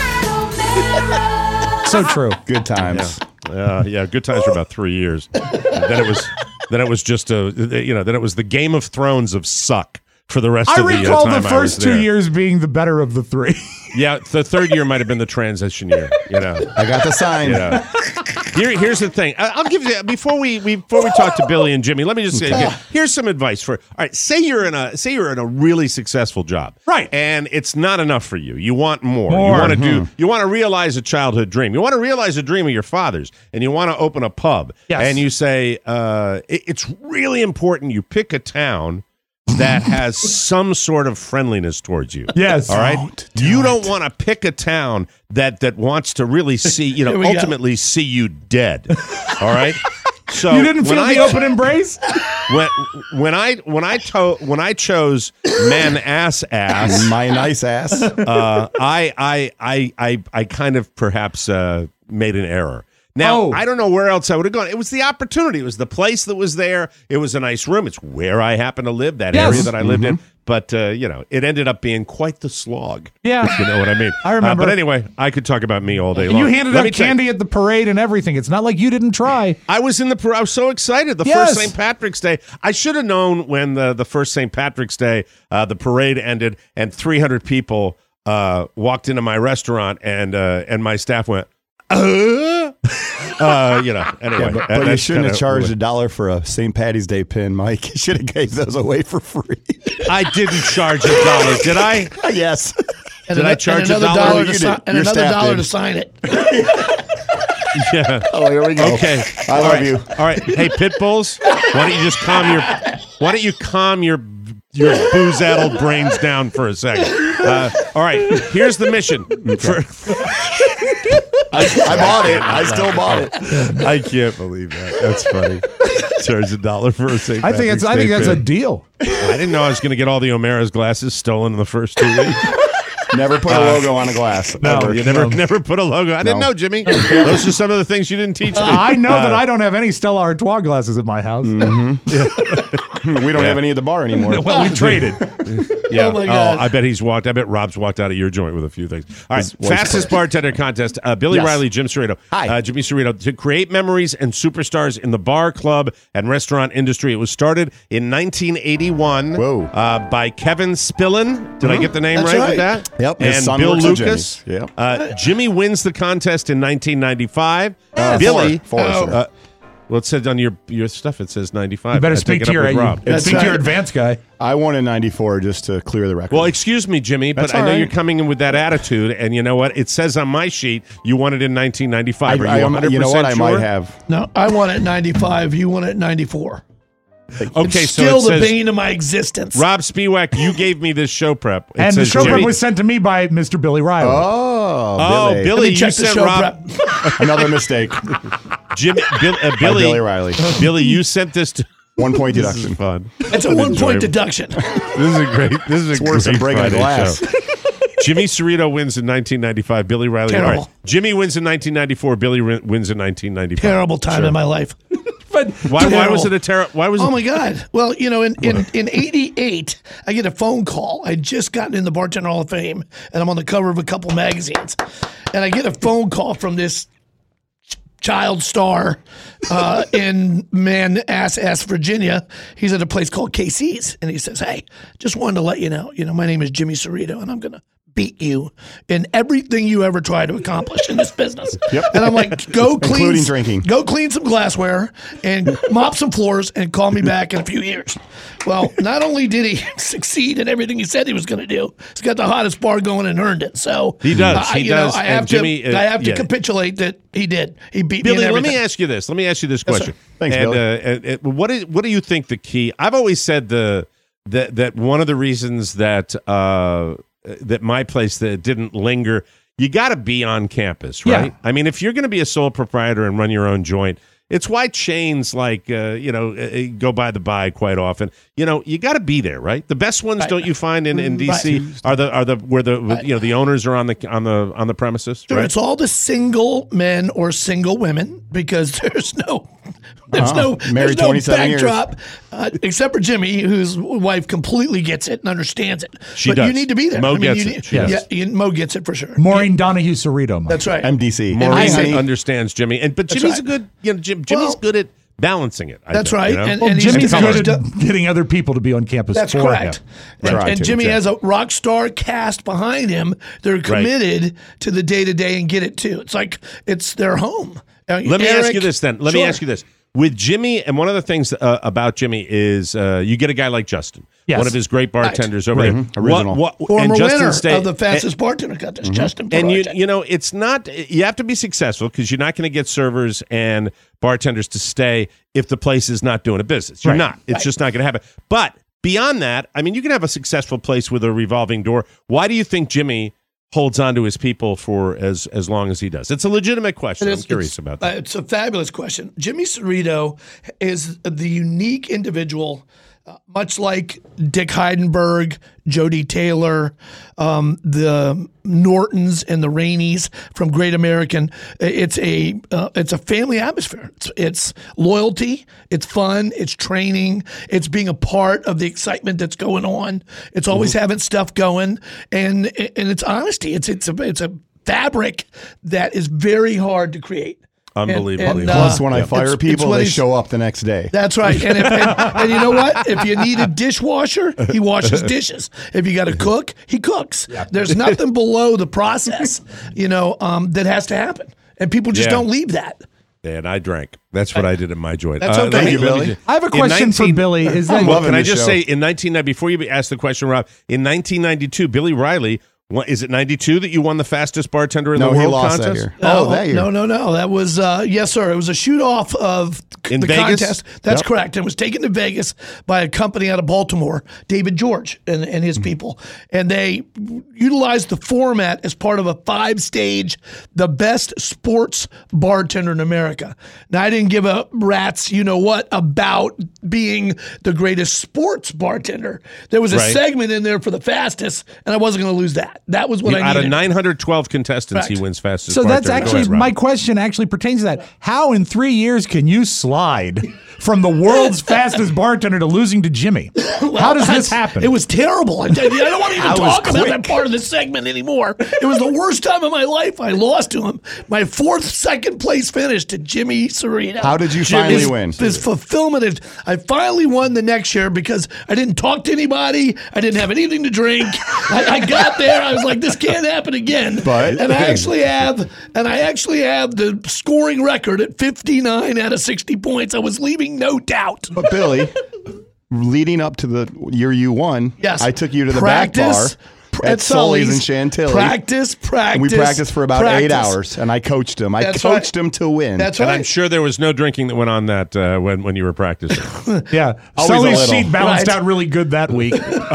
So true. Good times. Yeah, good times for about 3 years. Then it was just then it was the Game of Thrones of suck for the rest of the time. I recall the first 2 years being the better of the three. Yeah, the third year might have been the transition year. I got the sign. Here's the thing. I'll give you before we talk to Billy and Jimmy. Let me just say here's some advice for. All right, say you're in a really successful job, right? And it's not enough for you. You want more. You want to You want to realize a childhood dream. You want to realize a dream of your father's, and you want to open a pub. Yes. And you say it's really important. You pick a town that has some sort of friendliness towards you. Yes. All right. You don't want to pick a town that wants to really see, ultimately see you dead. All right. So you didn't feel the open embrace? When I chose man ass my nice ass. I kind of perhaps made an error. Now, I don't know where else I would have gone. It was the opportunity. It was the place that was there. It was a nice room. It's where I happen to live, that area that I lived in. But, it ended up being quite the slog. Yeah. If you know what I mean. I remember. But anyway, I could talk about me all day long. You handed out candy at the parade and everything. It's not like you didn't try. I was in the parade. I was so excited. The first St. Patrick's Day. I should have known when the first St. Patrick's Day, the parade ended and 300 people walked into my restaurant and my staff went, anyway. But you shouldn't have charged $1 for a St. Patty's Day pin, Mike. You should have gave those away for free. I didn't charge $1, did I? Yes. Did I charge $1? Another $1 to sign it. Yeah. Oh, here we go. Okay. I love you. All right. Hey, pit bulls, why don't you just calm your booze-addled brains down for a second? All right. Here's the mission. I bought it. I still bought it. I can't believe that. That's funny. Charge $1 for a St. I think that's a deal. I didn't know I was going to get all the O'Mara's glasses stolen in the first 2 weeks. Never put a logo on a glass. No, you never put a logo. I didn't know, Jimmy. Those are some of the things you didn't teach me. I know that I don't have any Stella Artois glasses at my house. Mm-hmm. We don't have any at the bar anymore. Well, we traded. Yeah. Oh my God. I bet Rob's walked out of your joint with a few things. All right. Fastest bartender contest. Billy Riley, Jim Cerrito. Hi. Jimmy Cerrito. To create memories and superstars in the bar, club, and restaurant industry. It was started in 1981 by Kevin Spillane. Did I get the name right with that? Yep. And Bill Lucas. Jimmy wins the contest in 1995. Billy. Well, it said on your stuff, it says 95. You better speak to your advanced guy. I won in 94 just to clear the record. Well, excuse me, Jimmy, but I know you're coming in with that attitude, and you know what? It says on my sheet you won it in 1995. Are you 100% you know what? I sure? might have. No, I won it in 95. You won it in 94. Okay, it's still the bane of my existence. Rob Spiewak, you gave me this show prep. And the show prep was sent to me by Mr. Billy Riley. Oh, Billy, you sent Rob. Another mistake. Billy Riley. Billy, you sent this to 1 point deduction. This is fun. It's a 1 point deduction. This is a worse than breaking a Friday glass. show. Jimmy Cerrito wins in 1995. Billy Riley. Terrible. All right. Jimmy wins in 1994. Billy wins in 1995. Terrible time in my life. But why was it a terrible? Why was it? Oh my God! Well, in '88, I get a phone call. I just gotten in the Bartender Hall of Fame, and I'm on the cover of a couple magazines, and I get a phone call from this child star in Manassas, Virginia. He's at a place called KC's, and he says, "Hey, just wanted to let you know, my name is Jimmy Cerrito, and I'm gonna beat you in everything you ever try to accomplish in this business." Yep. And I'm like, including drinking. Go clean some glassware and mop some floors and call me back in a few years. Well, not only did he succeed in everything he said he was going to do, he's got the hottest bar going in Herndon. So he does. He does. I have to capitulate that he did. He beat Billy, me in let me ask you this. question. Thanks, Billy. What do you think the key? I've always said that one of the reasons that my place that didn't linger, you got to be on campus, right? Yeah. I mean, if you're going to be a sole proprietor and run your own joint, it's why chains like go by the by quite often. You got to be there, right? The best ones, don't you find in DC are the where the owners are on the premises. Sure, right? It's all the single men or single women because there's no married 27 backdrop except for Jimmy, whose wife completely gets it and understands it. She does. You need to be there. Mo gets it. Mo gets it for sure. Maureen Donahue Cerrito. That's right. MDC. Maureen understands Jimmy, but Jimmy's right. Jimmy's good at balancing it. That's right. You know? And Jimmy's good at getting other people to be on campus. That's for correct. him. And Jimmy has a rock star cast behind him. They're committed to the day-to-day and get it too. It's like it's their home. Let me ask you this then. Let me ask you this. With Jimmy, and one of the things about Jimmy is you get a guy like Justin, one of his great bartenders over there. Original. Former winner of the fastest bartender contest, Justin. And you know, it's not, you have to be successful because you're not going to get servers and bartenders to stay if the place is not doing a business. You're not. It's just not going to happen. But beyond that, I mean, you can have a successful place with a revolving door. Why do you think Jimmy holds on to his people for as long as he does? It's a legitimate question. I'm curious about that. It's a fabulous question. Jimmy Cerrito is the unique individual, much like Dick Heidenberg, Jody Taylor, the Nortons and the Rainies from Great American. It's a family atmosphere. It's loyalty. It's fun. It's training. It's being a part of the excitement that's going on. It's always having stuff going, and it's honesty. It's a fabric that is very hard to create. Unbelievable. Plus, when I fire people, they show up the next day. That's right. And you know what? If you need a dishwasher, he washes dishes. If you got to cook, he cooks. Yeah. There's nothing below the process, that has to happen. And people just don't leave that. And I drank. That's what I did in my joint. That's okay. Thank you, Billy. I have a question for Billy. Is that can I just say, in 1990, before you ask the question, Rob, in 1992, Billy Riley. Is it 92 that you won the fastest bartender in the world he lost contest? That year. That year. No. That was, yes, sir. It was a shoot-off of the Vegas? contest. That's correct. It was taken to Vegas by a company out of Baltimore, David George and his people. And they utilized the format as part of a 5-stage, the best sports bartender in America. Now, I didn't give a rat's you-know-what about being the greatest sports bartender. There was a segment in there for the fastest, and I wasn't going to lose that. That was what I needed. Out of 912 contestants, he wins fastest. So that's actually my question. Actually pertains to that. How in 3 years can you slide from the world's fastest bartender to losing to Jimmy? How does this happen? It was terrible. I don't want to even talk about that part of the segment anymore. It was the worst time of my life. I lost to him. My 4th second place finish to Jimmy Cerrito. How did you finally win? This fulfillment is, I finally won the next year because I didn't talk to anybody. I didn't have anything to drink. I got there. I was like, this can't happen again. And I actually have the scoring record at 59 out of 60 points. I was leaving no doubt. But Billy, leading up to the year you won, I took you to the back bar at Sully's in Chantilly. Practice. And we practiced for about 8 hours, and I coached him. I coached him to win. That's right. And I'm sure there was no drinking that went on that when you were practicing. Yeah. Sully's sheet balanced out really good that week.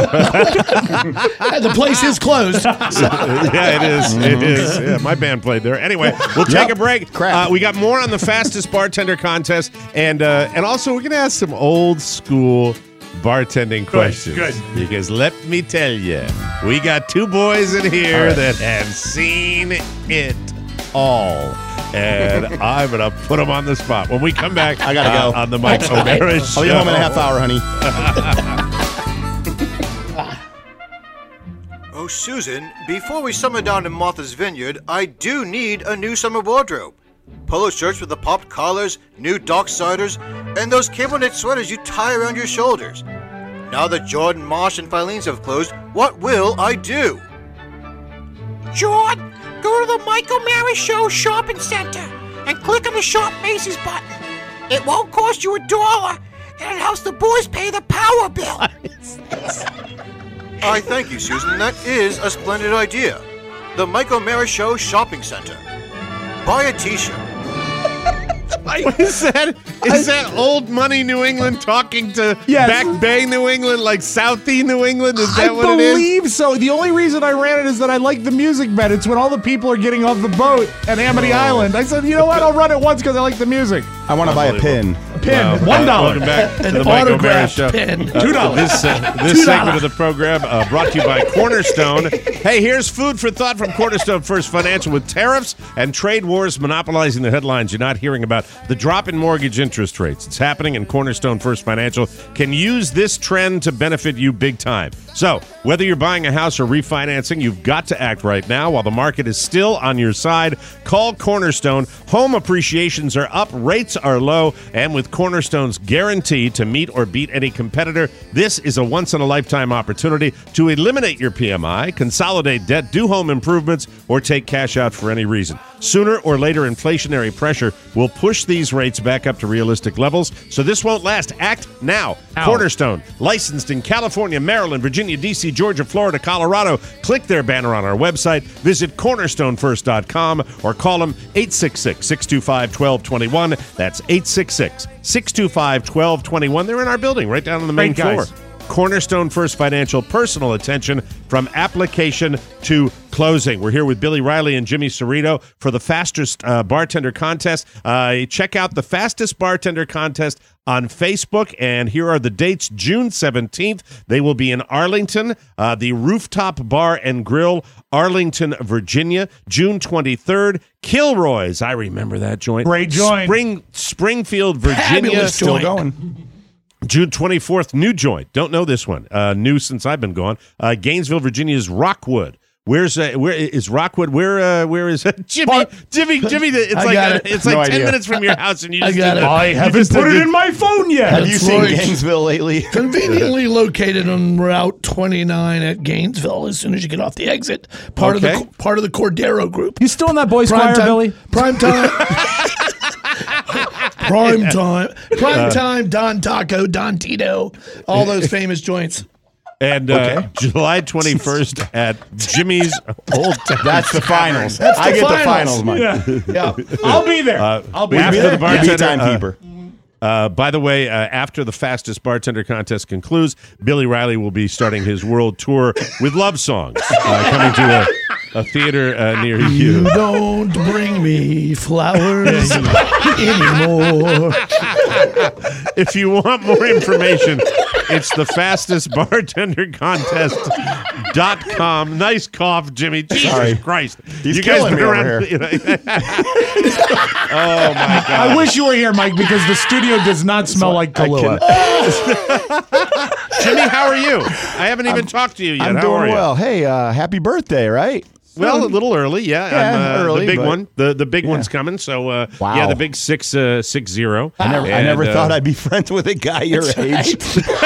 The place is closed. Yeah, it is. It is. Yeah, my band played there. Anyway, we'll take a break. We got more on the fastest bartender contest, and also we're going to ask some old school bartending questions. Good. Because let me tell you, we got 2 boys in here that have seen it all. And I'm going to put them on the spot. When we come back, I gotta go on the Mike O'Mara Show. I'll be home in a half hour, honey. Oh, Susan, before we summer down in Martha's Vineyard, I do need a new summer wardrobe. Polo shirts with the popped collars, new dark siders, and those cable knit sweaters you tie around your shoulders. Now that Jordan, Marsh, and Filene's have closed, what will I do? Jordan, go to the Mike O'Mara Show Shopping Center and click on the Shop Macy's button. It won't cost you $1, and it helps the boys pay the power bill. I thank you, Susan. That is a splendid idea. The Mike O'Mara Show Shopping Center. Buy a t-shirt. What is that? Is that old money New England talking to Back Bay New England, like Southie New England? Is that what it is? I believe so. The only reason I ran it is that I like the music better. It's when all the people are getting off the boat at Amity Island. I said, you know what? I'll run it once because I like the music. I want to buy a pin. A pin. $1. Welcome back to the Mike O'Mara Show. Pin. $2. This segment of the program brought to you by Cornerstone. Hey, here's food for thought from Cornerstone First Financial. With tariffs and trade wars monopolizing the headlines, you're not hearing about the drop in mortgage interest rates. It's happening, and Cornerstone First Financial can use this trend to benefit you big time. So, whether you're buying a house or refinancing, you've got to act right now while the market is still on your side. Call Cornerstone. Home appreciations are up, rates are low, and with Cornerstone's guarantee to meet or beat any competitor, this is a once-in-a-lifetime opportunity to eliminate your PMI, consolidate debt, do home improvements, or take cash out for any reason. Sooner or later, inflationary pressure will push these rates back up to realistic levels, so this won't last. Act now. Ow. Cornerstone, licensed in California, Maryland, Virginia, D.C., Georgia, Florida, Colorado. Click their banner on our website. Visit cornerstonefirst.com or call them 866-625-1221. That's 866-625-1221. They're in our building right down on the main floor. Cornerstone First Financial, personal attention from application to closing. We're here with Billy Riley and Jimmy Cerrito for the fastest bartender contest. Check out the fastest bartender contest on Facebook, and here are the dates. June 17th, they will be in Arlington, the Rooftop Bar and Grill, Arlington, Virginia. June 23rd, Kilroy's. I remember that joint. Great joint. Springfield, Virginia. Fabulous Still joint. going. June 24th, new joint. Don't know this one. New since I've been gone. Gainesville, Virginia's Rockwood. Where is Rockwood? Where is Jimmy? Jimmy. It's like 10 minutes from your house, and you just I haven't put it in my phone yet. Have you seen Gainesville lately? Conveniently located on Route 29 at Gainesville. As soon as you get off the exit, part of the Cordero Group. You still in that boys' choir, Billy? Prime time. Prime time. Don Taco, Don Tito, all those famous joints. And July 21st at Jimmy's Old Town. That's the finals. I get the finals, Mike. Yeah. I'll be there. I'll be after the bartender timekeeper. By the way, after the fastest bartender contest concludes, Billy Riley will be starting his world tour with love songs coming to a theater near you. You don't bring me flowers anymore. If you want more information, it's the fastestbartendercontest.com. Nice cough, Jimmy. Jesus Christ. He's killing me over here. Oh, my God. I wish you were here, Mike, because the studio does not smell like Kahlua. Jimmy, how are you? I haven't even talked to you yet. I'm how doing are you? well. Hey, happy birthday, right? Well, a little early, yeah. I'm, early, the big but- one. The big one's coming. So, yeah, the big 6-0. I never thought I'd be friends with a guy your age.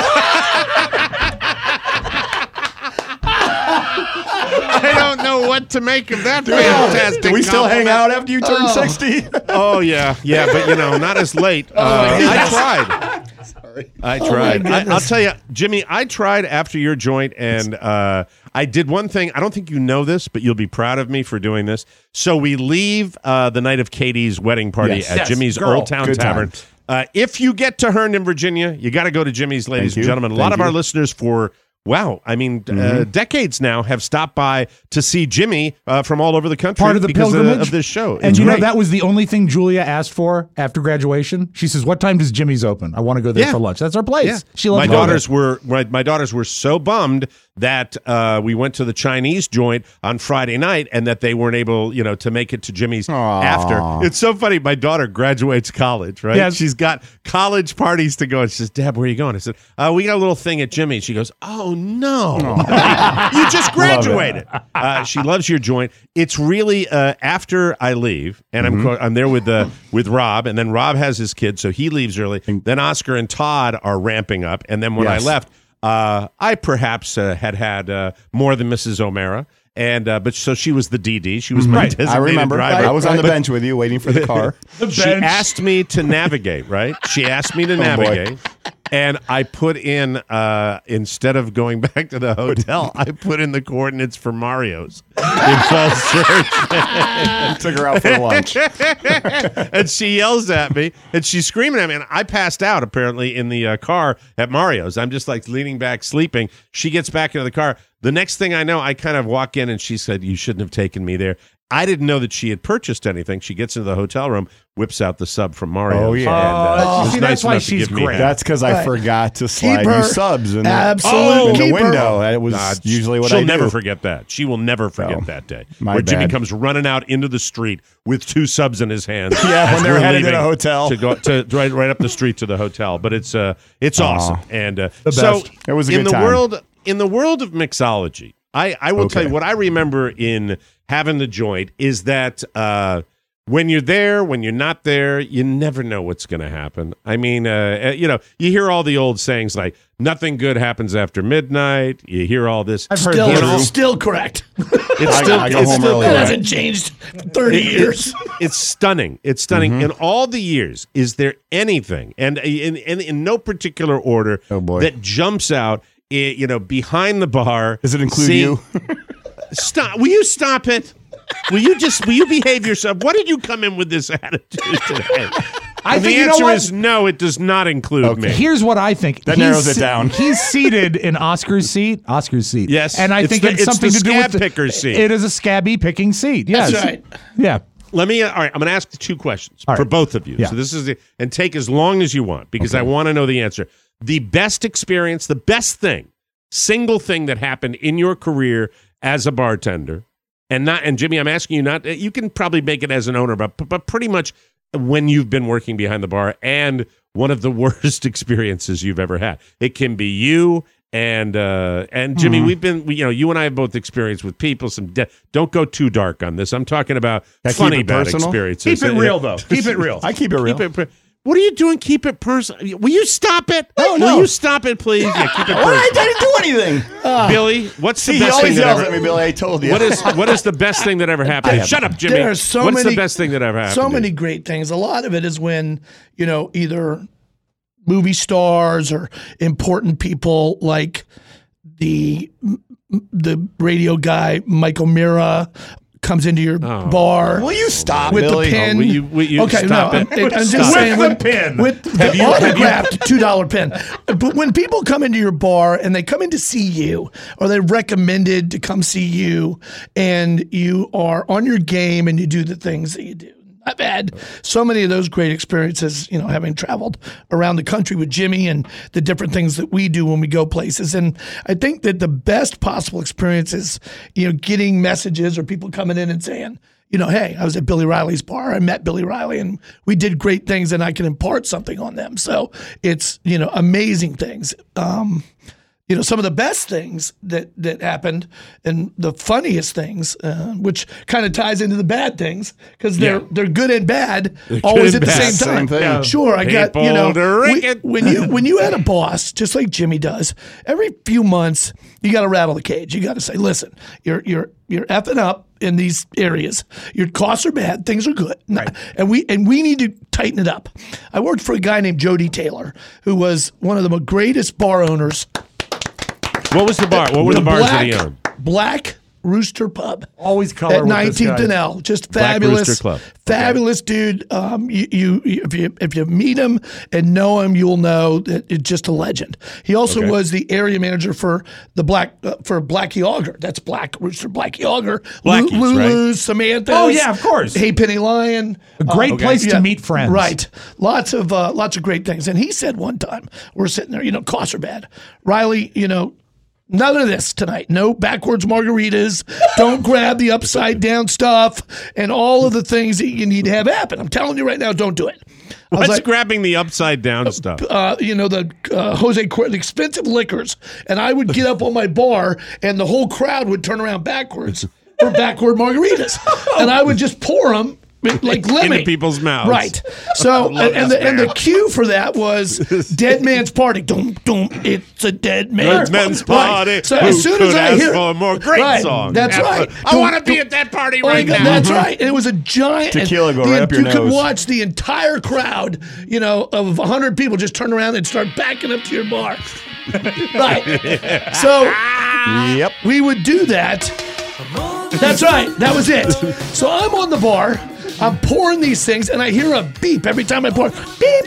I don't know what to make of that fantastic. Do we still hang compliment. out after you turn 60? Oh, yeah, but, not as late. I tried. I tried. I'll tell you, Jimmy, I tried after your joint, and I did one thing. I don't think you know this, but you'll be proud of me for doing this. So we leave the night of Katie's wedding party at Jimmy's Old Town Tavern. If you get to Herndon, Virginia, you got to go to Jimmy's, ladies and gentlemen. A lot of our listeners decades now have stopped by to see Jimmy from all over the country. Part of the pilgrimage of this show. And that was the only thing Julia asked for after graduation. She says, "What time does Jimmy's open? I want to go there for lunch." That's our place. Yeah. She loves my daughters were so bummed that we went to the Chinese joint on Friday night and that they weren't able, to make it to Jimmy's after. It's so funny. My daughter graduates college, right? Yes. She's got college parties to go. And she says, "Dad, where are you going?" I said, "We got a little thing at Jimmy's." She goes, "Oh, no. You just graduated." She loves your joint. It's really after I leave, and I'm there with Rob, and then Rob has his kids, so he leaves early. Then Oscar and Todd are ramping up, and then when I left, I perhaps had more than Mrs. O'Mara. And but so she was the DD. She was my designated I remember. driver. I was on the bench with you, waiting for the car. She asked me to navigate. Right? She asked me to navigate, and I put in instead of going back to the hotel, I put in the coordinates for Mario's in Falls Church. Took her out for lunch, and she yells at me, and she's screaming at me, and I passed out apparently in the car at Mario's. I'm just like leaning back, sleeping. She gets back into the car. The next thing I know, I kind of walk in, and she said, "You shouldn't have taken me there." I didn't know that she had purchased anything. She gets into the hotel room, whips out the sub from Mario. Oh, yeah. And, that's why she's great. That's because I forgot to slide you subs in Absolutely. the window. It was usually what I do. She'll never forget that. She will never forget that day. Where Jimmy comes running out into the street with 2 subs in his hands. Yeah, when they're headed to the hotel. To go to right up the street to the hotel. But it's awesome. And so it was a in good the time. world in the world of mixology, I will tell you what I remember in having the joint is that when you're there, when you're not there, you never know what's going to happen. I mean, you hear all the old sayings like nothing good happens after midnight. You hear all this. I've heard still correct. It hasn't changed in 30 years. It's stunning. It's stunning. Mm-hmm. In all the years, is there anything, and in no particular order, that jumps out, behind the bar? Does it include you? Stop. Will you stop it? Will you behave yourself? What did you come in with this attitude today? The answer is no, it does not include me. Here's what I think. That narrows it down. He's seated in Oscar's seat. Yes. And I think it's something to do with the scab picker's seat. It is a scabby picking seat. Yes. That's right. Yeah. All right, I'm going to ask 2 questions for both of you. Yeah. So this is and take as long as you want because I want to know the answer. The best experience, the best thing, single thing that happened in your career as a bartender. And Jimmy, I'm asking you not. You can probably make it as an owner, but pretty much when you've been working behind the bar, and one of the worst experiences you've ever had. It can be you and Jimmy. We've been, you and I have both experienced with people. Don't go too dark on this. I'm talking about funny bad experiences. Keep it real though. Keep it real. I keep it real. What are you doing? Keep it personal. Will you stop it? No. Will you stop it, please? Yeah, keep it personal. I didn't do anything. Billy, what's the he best always thing that yells ever? at me, Billy. I told you. What is the best thing that ever happened? Shut up, Jimmy. There are so what's many, the best thing that ever happened? So many great things. A lot of it is when either movie stars or important people like the radio guy Michael Mira comes into your bar. Will you stop, with Billy? the pin? Will you okay, stop no, it? I'm just saying with the pin. With the autographed $2 pin. But when people come into your bar and they come in to see you, or they're recommended to come see you, and you are on your game and you do the things that you do. I've had so many of those great experiences, having traveled around the country with Jimmy and the different things that we do when we go places. And I think that the best possible experience is, getting messages or people coming in and saying, hey, I was at Billy Riley's bar. I met Billy Riley and we did great things and I can impart something on them. So it's, amazing things. Some of the best things that happened and the funniest things, which kind of ties into the bad things because they're good and bad always at the same time. Thing. Sure, I got when you had a boss just like Jimmy does, every few months you got to rattle the cage. You got to say, listen, you're effing up in these areas. Your costs are bad, things are good, right. and we need to tighten it up. I worked for a guy named Jody Taylor, who was one of the greatest bar owners. What was the bar? What were the bars that he owned? Black Rooster Pub. Always color at 19th and L. Just fabulous. Black Rooster Club. Fabulous dude. If you meet him and know him, you'll know that it's just a legend. He also was the area manager for the Blackie Auger. That's Black Rooster, Blackie Auger. Lulu's, right? Samantha's. Oh yeah, of course. Hey Penny Lion. A great place to meet friends. Right. Lots of great things. And he said one time, we're sitting there, costs are bad. Riley, none of this tonight. No backwards margaritas. Don't grab the upside down stuff and all of the things that you need to have happen. I'm telling you right now, don't do it. What's grabbing the upside down stuff? The expensive liquors. And I would get up on my bar and the whole crowd would turn around backwards for backward margaritas. And I would just pour them like lemon into people's mouths, right? So, and the cue for that was Dead Man's Party. Dum dum, it's a dead man's party. Right. So as soon as I hear for a more great song, that's right. I want to be at that party right now. That's right. And it was a giant tequila go right up your nose. You could watch the entire crowd, of 100 people just turn around and start backing up to your bar. Right. So, we would do that. That's right. That was it. So I'm on the bar. I'm pouring these things, and I hear a beep every time I pour. Beep,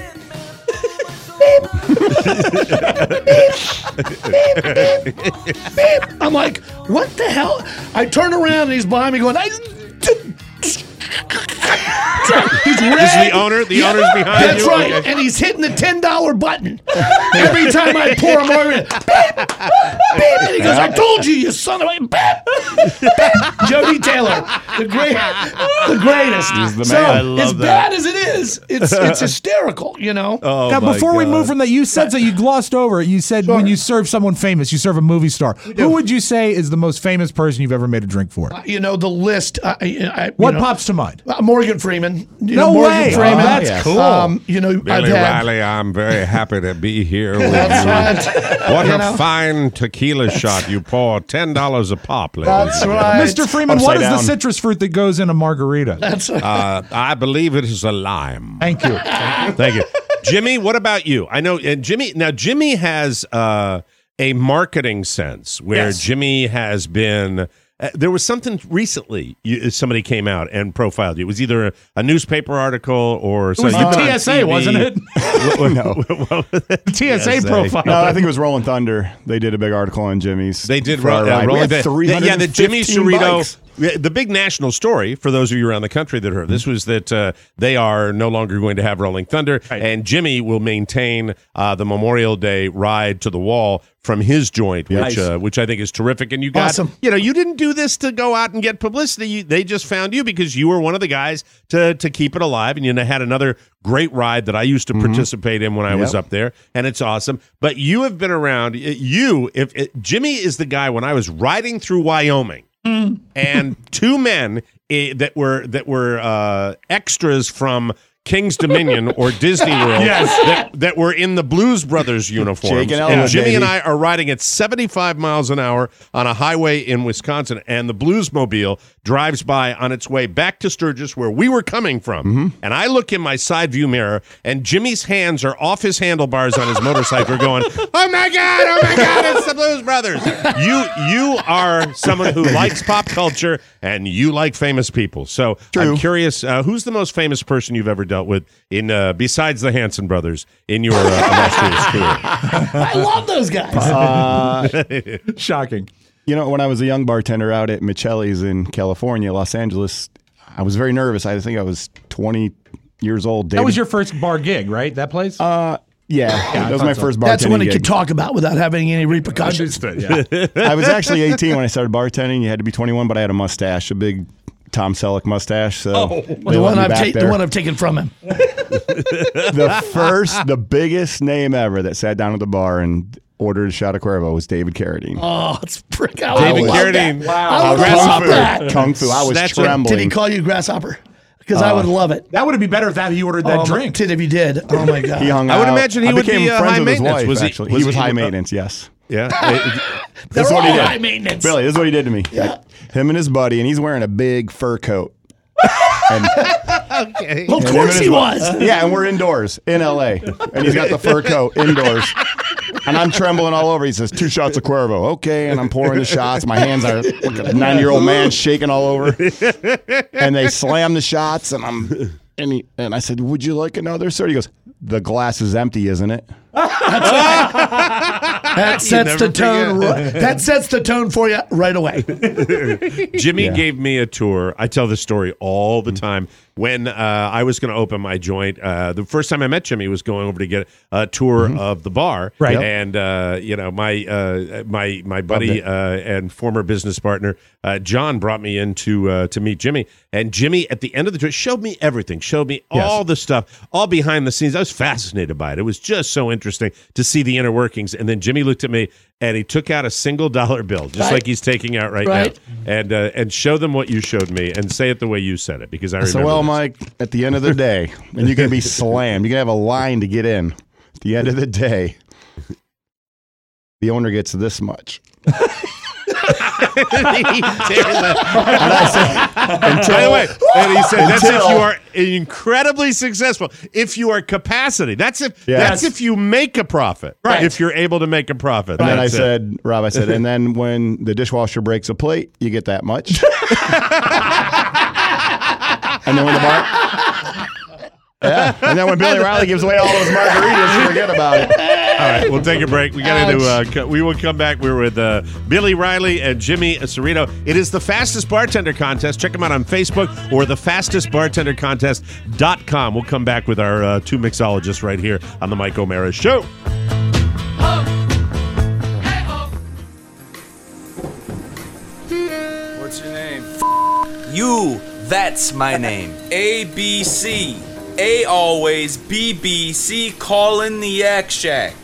beep, beep, beep, beep. I'm like, what the hell? I turn around, and he's behind me going, He's red. This is the owner? The owner's behind That's you? right. Okay. And he's hitting the $10 button. Every time I pour a margarita, beep, beep. And he goes, I told you, you son of a beep, beep. Jody Taylor, the greatest. He's the man. So, I love as bad as it is, it's hysterical, you know? Oh, now, my before we God. move from that, you said that you glossed over it. You said when you serve someone famous, you serve a movie star. Who would you say is the most famous person you've ever made a drink for? You know, the list. What pops to mind? Morgan Freeman. No Morgan way. Freeman. Oh, that's cool. You know, Billy Riley, I'm very happy to be here with That's you. right. What You a know? fine tequila shot you pour. $10 a pop, ladies. That's right. Mr. Freeman, what is the citrus fruit that goes in a margarita? That's I believe it is a lime. Thank you. Thank you. Jimmy, what about you? I know, and Jimmy has a marketing sense where Jimmy has been. There was something recently. Somebody came out and profiled you. It was either a newspaper article or something. It was TSA, wasn't it? No. TSA profile. No, I think it was Rolling Thunder. They did a big article on Jimmy's. They did Rolling Thunder. Yeah, the Jimmy 315 Cerrito. bikes. The big national story for those of you around the country that heard this was that they are no longer going to have Rolling Thunder, and Jimmy will maintain the Memorial Day ride to the wall from his joint, which I think is terrific. And you got, Awesome. You didn't do this to go out and get publicity. They just found you because you were one of the guys to keep it alive, and you had another great ride that I used to participate in when I was up there, and it's awesome. But you have been around. Jimmy is the guy when I was riding through Wyoming. And two men that were extras from King's Dominion or Disney World that were in the Blues Brothers uniforms. Jake and Elwood, Jimmy baby. and I are riding at 75 miles an hour on a highway in Wisconsin, and the Bluesmobile drives by on its way back to Sturgis, where we were coming from. And I look in my side view mirror, and Jimmy's hands are off his handlebars on his motorcycle going, oh my God, it's the Blues Brothers. You are someone who likes pop culture, and you like famous people. So I'm curious, who's the most famous person you've ever dealt with in besides the Hanson brothers in your illustrious career? I love those guys. Shocking. You know, when I was a young bartender out at Michelli's in California, Los Angeles, I was very nervous. I think I was 20 years old. That was your first bar gig, right? That place? Yeah, that was my first bartending That's when it gig. could talk about without having any repercussions. I was actually 18 when I started bartending. You had to be 21, but I had a mustache, a big Tom Selleck mustache. So the one I've taken from him. The biggest name ever that sat down at the bar and ordered a shot of Cuervo was David Carradine. Oh, it's David Carradine. Wow. I would love that. Kung Fu. I was trembling. Did he call you Grasshopper? Because I would love it. That would be better if he ordered that drink. If he did. Oh, my God. He hung I would out. imagine he would became be friends high with his maintenance. wife, actually. He was high maintenance, yes. Yeah. They're is all what he did. high maintenance. Billy, this is what he did to me. Yeah. Him and his buddy, and he's wearing a big fur coat. Okay. Well, of course he was. Yeah, and we're indoors in L.A. And he's got the fur coat indoors. And I'm trembling all over. He says, 2 shots of Cuervo. Okay, and I'm pouring the shots. My hands are like a 90-year-old man shaking all over. And they slam the shots, and I said, would you like another, sir? He goes, the glass is empty, isn't it? That sets the tone. That sets the tone for you right away. Jimmy gave me a tour. I tell this story all the time. When I was going to open my joint, the first time I met Jimmy was going over to get a tour of the bar. Right. And my buddy and former business partner John brought me in to meet Jimmy. And Jimmy, at the end of the tour, showed me everything. Showed me all the stuff, all behind the scenes. I was fascinated by it. It was just so interesting to see the inner workings. And then Jimmy looked at me and he took out a single dollar bill, just like he's taking out right now, and show them what you showed me and say it the way you said it, because I remember. So, well, Mike, at the end of the day, and you can be slammed, you can have a line to get in. At the end of the day, the owner gets this much. By the way, and he said that's if you are incredibly successful. If you are capacity, that's if you make a profit. Right. If you're able to make a profit. And then I said, Rob, and then when the dishwasher breaks a plate, you get that much. And then when the bar, and then when Billy Riley gives away all those margaritas, forget about it. right, we'll take a break. We will come back. We're with Billy Riley and Jimmy Cerrito. It is the Fastest Bartender Contest. Check them out on Facebook or thefastestbartendercontest.com. We'll come back with our two mixologists right here on the Mike O'Mara Show. What's your name? You. That's my name. ABC. A always, BBC, calling the Yak Shack.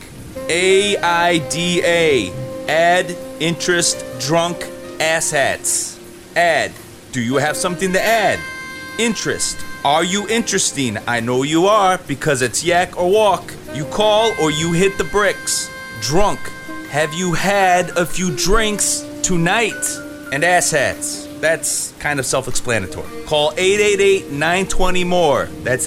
AIDA, add, interest, drunk, asshats. Add, do you have something to add? Interest, are you interesting? I know you are, because it's yak or walk. You call or you hit the bricks. Drunk, have you had a few drinks tonight? And asshats. That's kind of self-explanatory. Call 888-920-MORE. That's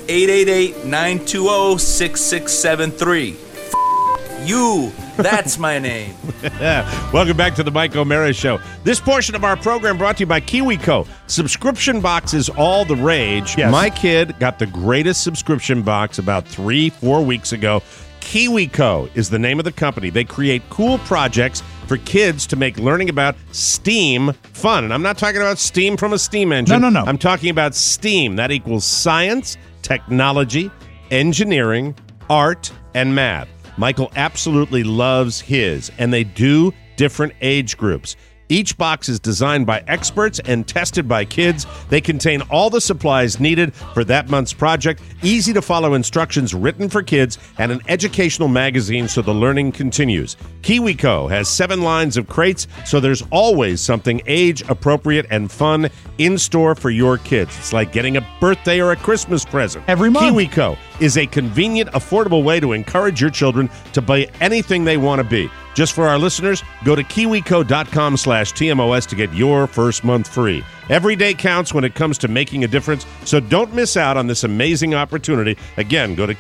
888-920-6673. You. That's my name. Welcome back to the Mike O'Mara Show. This portion of our program brought to you by KiwiCo. Subscription boxes all the rage. Yes. My kid got the greatest subscription box about 3-4 weeks ago. KiwiCo is the name of the company. They create cool projects for kids to make learning about STEAM fun. And I'm not talking about steam from a steam engine. No. I'm talking about STEAM. That equals science, technology, engineering, art, and math. Michael absolutely loves his, and they do different age groups. Each box is designed by experts and tested by kids. They contain all the supplies needed for that month's project, easy-to-follow instructions written for kids, and an educational magazine so the learning continues. KiwiCo has 7 lines of crates, so there's always something age-appropriate and fun in store for your kids. It's like getting a birthday or a Christmas present. Every month. KiwiCo is a convenient, affordable way to encourage your children to buy anything they want to be. Just for our listeners, go to kiwico.com/TMOS to get your first month free. Every day counts when it comes to making a difference, so don't miss out on this amazing opportunity. Again, go to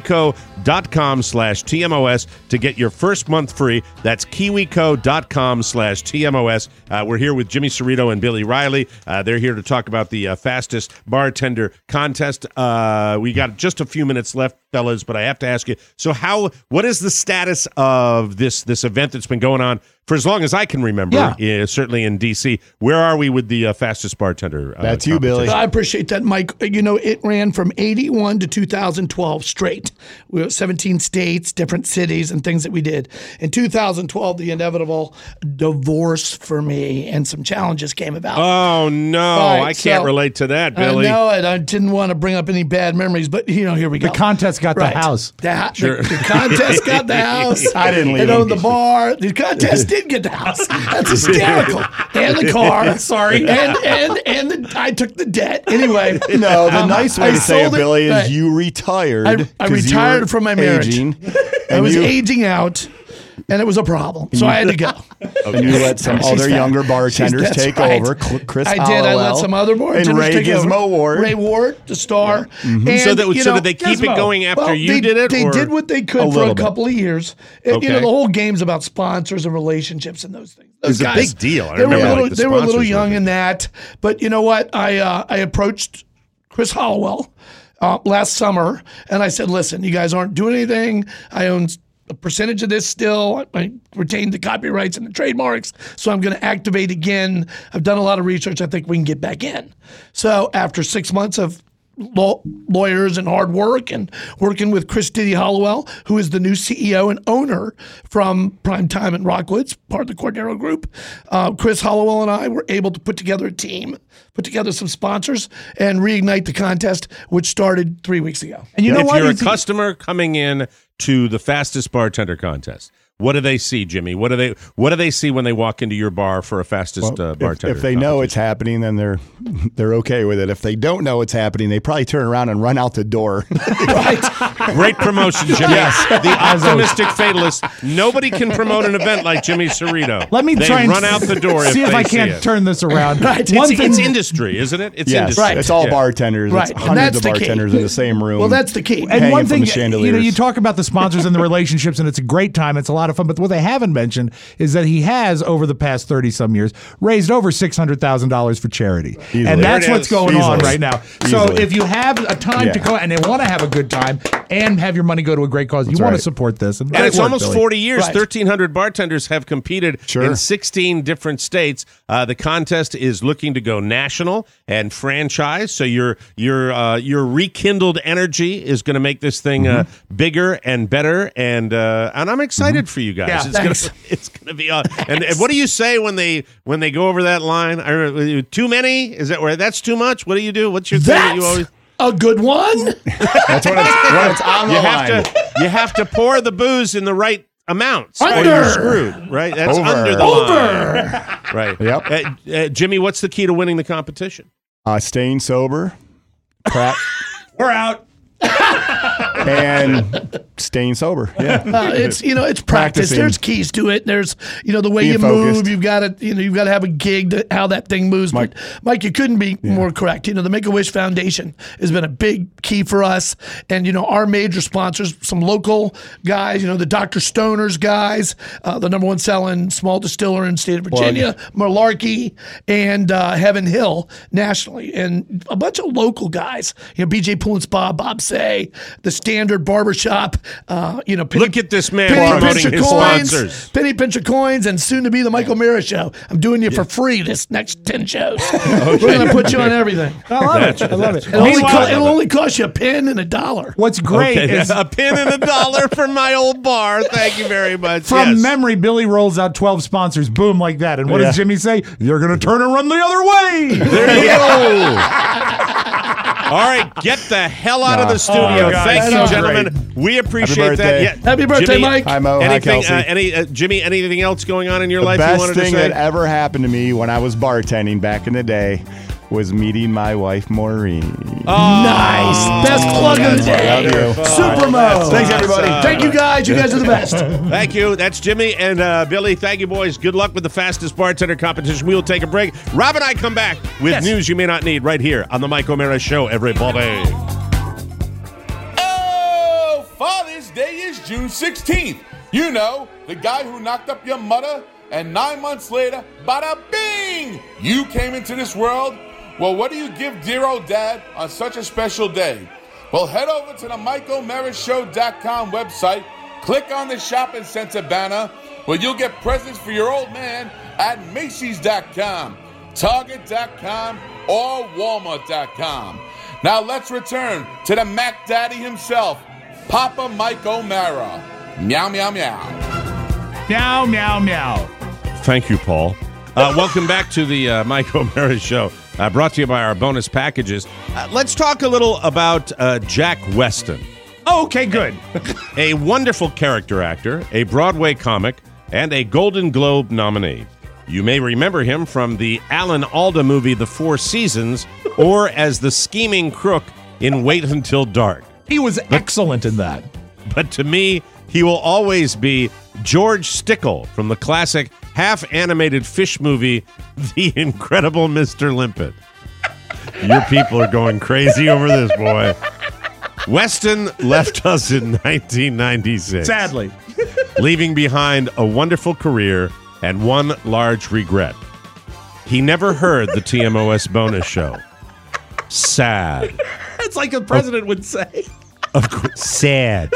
kiwico.com/TMOS to get your first month free. That's kiwico.com/TMOS. We're here with Jimmy Cerrito and Billy Riley. They're here to talk about the Fastest Bartender Contest. We got just a few minutes left, fellas, but I have to ask you, so what is the status of this event that's been going on for as long as I can remember, certainly in D.C.? Where are we with the Fastest Bartender That's you, Billy. I appreciate that, Mike. You know, it ran from 81 to 2012 straight. We were 17 states, different cities, and things that we did. In 2012, the inevitable divorce for me and some challenges came about. Oh, no. I can't relate to that, Billy. I know it. I didn't want to bring up any bad memories, but, here we go. The contest got the house. The contest got the house. I didn't leave. It owned the bar. The contest did get the house. That's hysterical. And the car. Sorry. And I took the debt. Anyway. No, the nice way to say it, Billy, is you retired. I retired from my marriage. I was aging out. And it was a problem, so I had to go. And you let some other younger bartenders take over. Chris Hollowell. I did. I let some other bartenders take over. Gizmo Ward. Ray Ward, the star. Yeah. Mm-hmm. And, so did they keep it going after you did it? They did what they could for a couple of years. Okay. The whole game's about sponsors and relationships and those things. It was a big deal. They were a little young in that. But you know what? I approached Chris Hollowell last summer, and I said, listen, you guys aren't doing anything. I own a percentage of this still. I retained the copyrights and the trademarks, so I'm going to activate again. I've done a lot of research. I think we can get back in. So after 6 months of lawyers and hard work and working with Chris Diddy Hollowell, who is the new CEO and owner from Primetime and Rockwoods, part of the Cordero Group, Chris Hollowell and I were able to put together a team, put together some sponsors, and reignite the contest, which started 3 weeks ago. And if you're a customer coming in to the Fastest Bartender Contest, what do they see, Jimmy? What do they see when they walk into your bar for a Fastest Bartender? If they know it's happening, then they're okay with it. If they don't know it's happening, they probably turn around and run out the door. Right. Great promotion, Jimmy. Yes. The optimistic fatalist. Nobody can promote an event like Jimmy Cerrito. Let me try and run out the door. See if I can't turn this around. Right. It's industry, isn't it? It's industry. Right. It's all bartenders. Right. It's hundreds of bartenders in the same room. Well, that's the key. And one thing, you talk about the sponsors and the relationships, and it's a great time. It's a lot lot of fun. But what they haven't mentioned is that he has, over the past 30-some years, raised over $600,000 for charity. Easily. And that's what's going on right now. So Easily. if you have a time to go and they want to have a good time and have your money go to a great cause, you want to support this. And it's almost 40 years. 1,300 bartenders have competed in 16 different states. The contest is looking to go national and franchise. So your rekindled Mm-hmm. energy is going to make this thing bigger and better. And I'm excited for you guys. Yeah, it's going to be and what do you say when they go over that line? Too many? Is that where that's too much? What do you do? What's your thing that you always? A good one. That's when it's on the line. You have to pour the booze in the right amounts, under. or you're screwed. Right? That's under the line. Right. Yep. Jimmy, what's the key to winning the competition? Staying sober. We're out. And staying sober. Yeah. It's practice. Practicing. There's keys to it. There's the way Being you focused. move. You've got to have a gig to how that thing moves. But Mike, you couldn't be more correct. The Make-A-Wish Foundation has been a big key for us, and our major sponsors, some local guys. The Dr. Stoner's guys, the number one selling small distiller in the state of Virginia, Malarkey, and Heaven Hill nationally, and a bunch of local guys. BJ Pool and Spa, Bob Say, the Standard Barbershop. Look at this man promoting his sponsors. Penny Pincher Coins, and soon to be the Michael Mara Show. I'm doing you for free this next 10 shows. We're going to put you on everything. I love it. It'll only cost you a pin and $1. What's great is a pin and $1 for my old bar. Thank you very much. From memory, Billy rolls out 12 sponsors, boom, like that. And what does Jimmy say? You're going to turn and run the other way. There you go. All right, get the hell out of the studio. Thank you, gentlemen. Great. We appreciate that. Happy birthday, Jimmy, Mike. Hi, Mo. Anything, Hi, Kelsey. Jimmy, anything else going on in your life The you wanted best to thing say? that ever happened to me when I was bartending back in the day was meeting my wife, Maureen. Nice. Best plug of the day. Love you. Super Mo. Thanks, everybody. Thank you, guys. You guys are the best. Thank you. That's Jimmy and Billy. Thank you, boys. Good luck with the fastest bartender competition. We will take a break. Rob and I come back with news you may not need right here on the Mike O'Mara Show, everybody. Father's Day is June 16th. The guy who knocked up your mother, and 9 months later, bada bing, you came into this world. Well, what do you give dear old dad on such a special day? Well, head over to the MikeOMaraShow.com website, click on the shopping center banner, where you'll get presents for your old man at Macy's.com, Target.com, or Walmart.com. Now let's return to the Mac Daddy himself, Papa Mike O'Mara. Meow, meow, meow. Meow, meow, meow. Thank you, Paul. Welcome back to the Mike O'Mara Show, brought to you by our bonus packages. Let's talk a little about Jack Weston. Okay, good. A wonderful character actor, a Broadway comic, and a Golden Globe nominee. You may remember him from the Alan Alda movie The Four Seasons, or as the scheming crook in Wait Until Dark. He was excellent in that. But to me, he will always be George Stickle from the classic half-animated fish movie, The Incredible Mr. Limpet. Your people are going crazy over this, boy. Weston left us in 1996. Sadly. Leaving behind a wonderful career and one large regret. He never heard the TMOS bonus show. Sad. That's like a president would say. Of course, sad.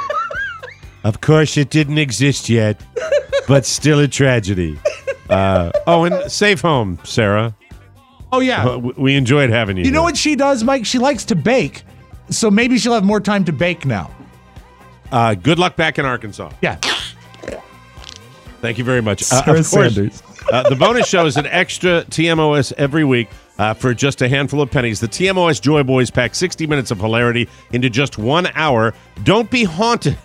Of course, it didn't exist yet, but still a tragedy. And safe home, Sarah. Oh, yeah. We enjoyed having you. You know what she does, Mike? She likes to bake. So maybe she'll have more time to bake now. Good luck back in Arkansas. Yeah. Thank you very much. Sarah of course, Sanders. The bonus show is an extra TMOS every week for just a handful of pennies. The TMOS Joy Boys pack 60 minutes of hilarity into just 1 hour. Don't be haunted.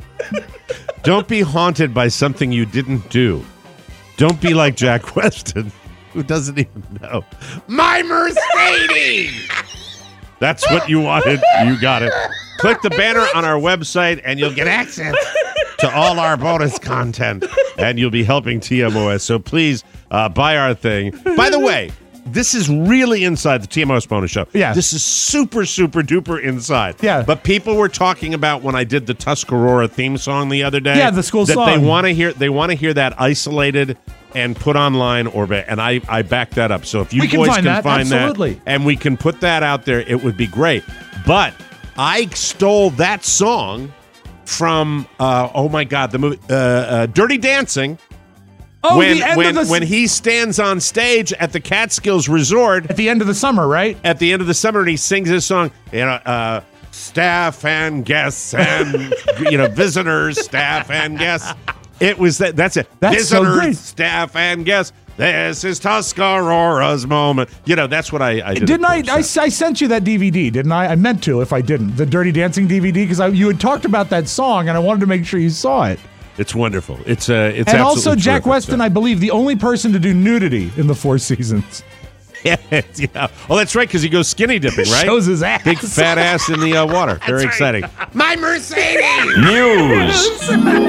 Don't be haunted by something you didn't do. Don't be like Jack Weston, who doesn't even know. My Mercedes! That's what you wanted. You got it. Click the banner on our website, and you'll get access to all our bonus content, and you'll be helping TMOS. So please buy our thing. By the way, this is really inside the TMOS bonus show. Yeah. This is super, super duper inside. Yeah. But people were talking about when I did the Tuscarora theme song the other day. Yeah, the school that song. They want to hear that isolated and put online, and I back that up. So if you boys can find that, and we can put that out there, it would be great. But I stole that song from oh my God, the movie Dirty Dancing. Oh, when he stands on stage at the Catskills Resort at the end of the summer, right? At the end of the summer, and he sings his song. Staff and guests and visitors, staff and guests. It was that. That's it. That's visitors, so great. Staff and guests. This is Tuscarora's moment. That's what I did. Didn't I sent you that DVD, didn't I? I meant to if I didn't. The Dirty Dancing DVD, because you had talked about that song, and I wanted to make sure you saw it. It's wonderful. It's and also Jack terrific, Weston, I believe, the only person to do nudity in the Four Seasons. Yeah. Oh, that's right, because he goes skinny dipping, right? Shows his ass. Big fat ass in the water. Very exciting. My Mercedes! News.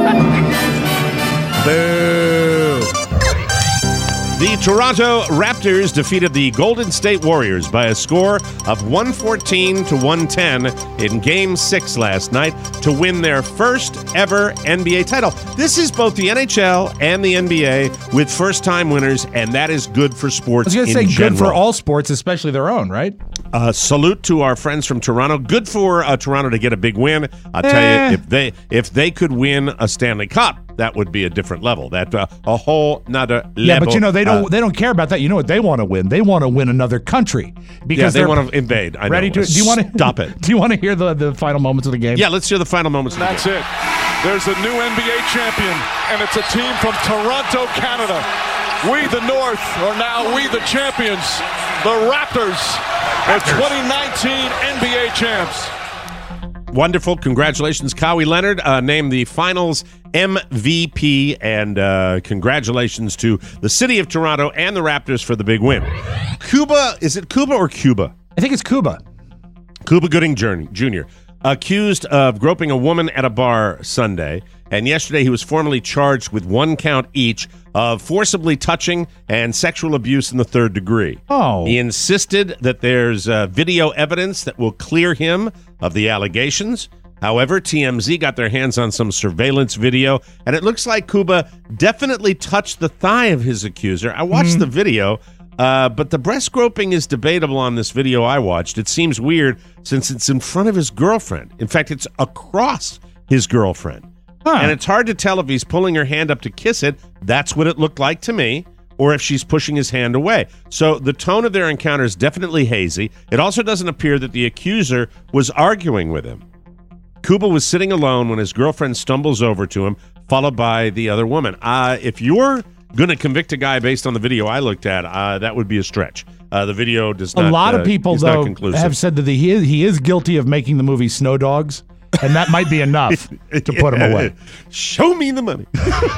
Boo. The Toronto Raptors defeated the Golden State Warriors by a score of 114-110 in Game 6 last night to win their first ever NBA title. This is both the NHL and the NBA with first-time winners, and that is good for sports in general. I was going to say good for all sports, especially their own, right? Salute to our friends from Toronto. Good for Toronto to get a big win. I'll tell you, if they could win a Stanley Cup, that would be a different level. That a whole nother level. Yeah, but they don't care about that. You know what they want to win? They want to win another country because they want to invade. I know. Do you want to stop it? Do you want to hear the final moments of the game? Yeah, let's hear the final moments. That's it. There's a new NBA champion, and it's a team from Toronto, Canada. We, the North, are now we, the champions. The Raptors are 2019 NBA champs. Wonderful. Congratulations. Kawhi Leonard named the finals MVP, and congratulations to the city of Toronto and the Raptors for the big win. Cuba, is it Cuba or Cuba? I think it's Cuba. Cuba Gooding Jr., accused of groping a woman at a bar Sunday, and yesterday he was formally charged with 1 count each of forcibly touching and sexual abuse in the 3rd degree. Oh. He insisted that there's video evidence that will clear him of the allegations. However, TMZ got their hands on some surveillance video, and it looks like Cuba definitely touched the thigh of his accuser. I watched the video, but the breast groping is debatable on this video I watched. It seems weird since it's in front of his girlfriend. In fact, it's across his girlfriend. And it's hard to tell if he's pulling her hand up to kiss it. That's what it looked like to me. Or if she's pushing his hand away. So the tone of their encounter is definitely hazy. It also doesn't appear that the accuser was arguing with him. Cuba was sitting alone when his girlfriend stumbles over to him, followed by the other woman. If you're going to convict a guy based on the video I looked at, that would be a stretch. The video does not. A lot of people, though, have said that he is guilty of making the movie Snow Dogs. And that might be enough to put him away. Show me the money.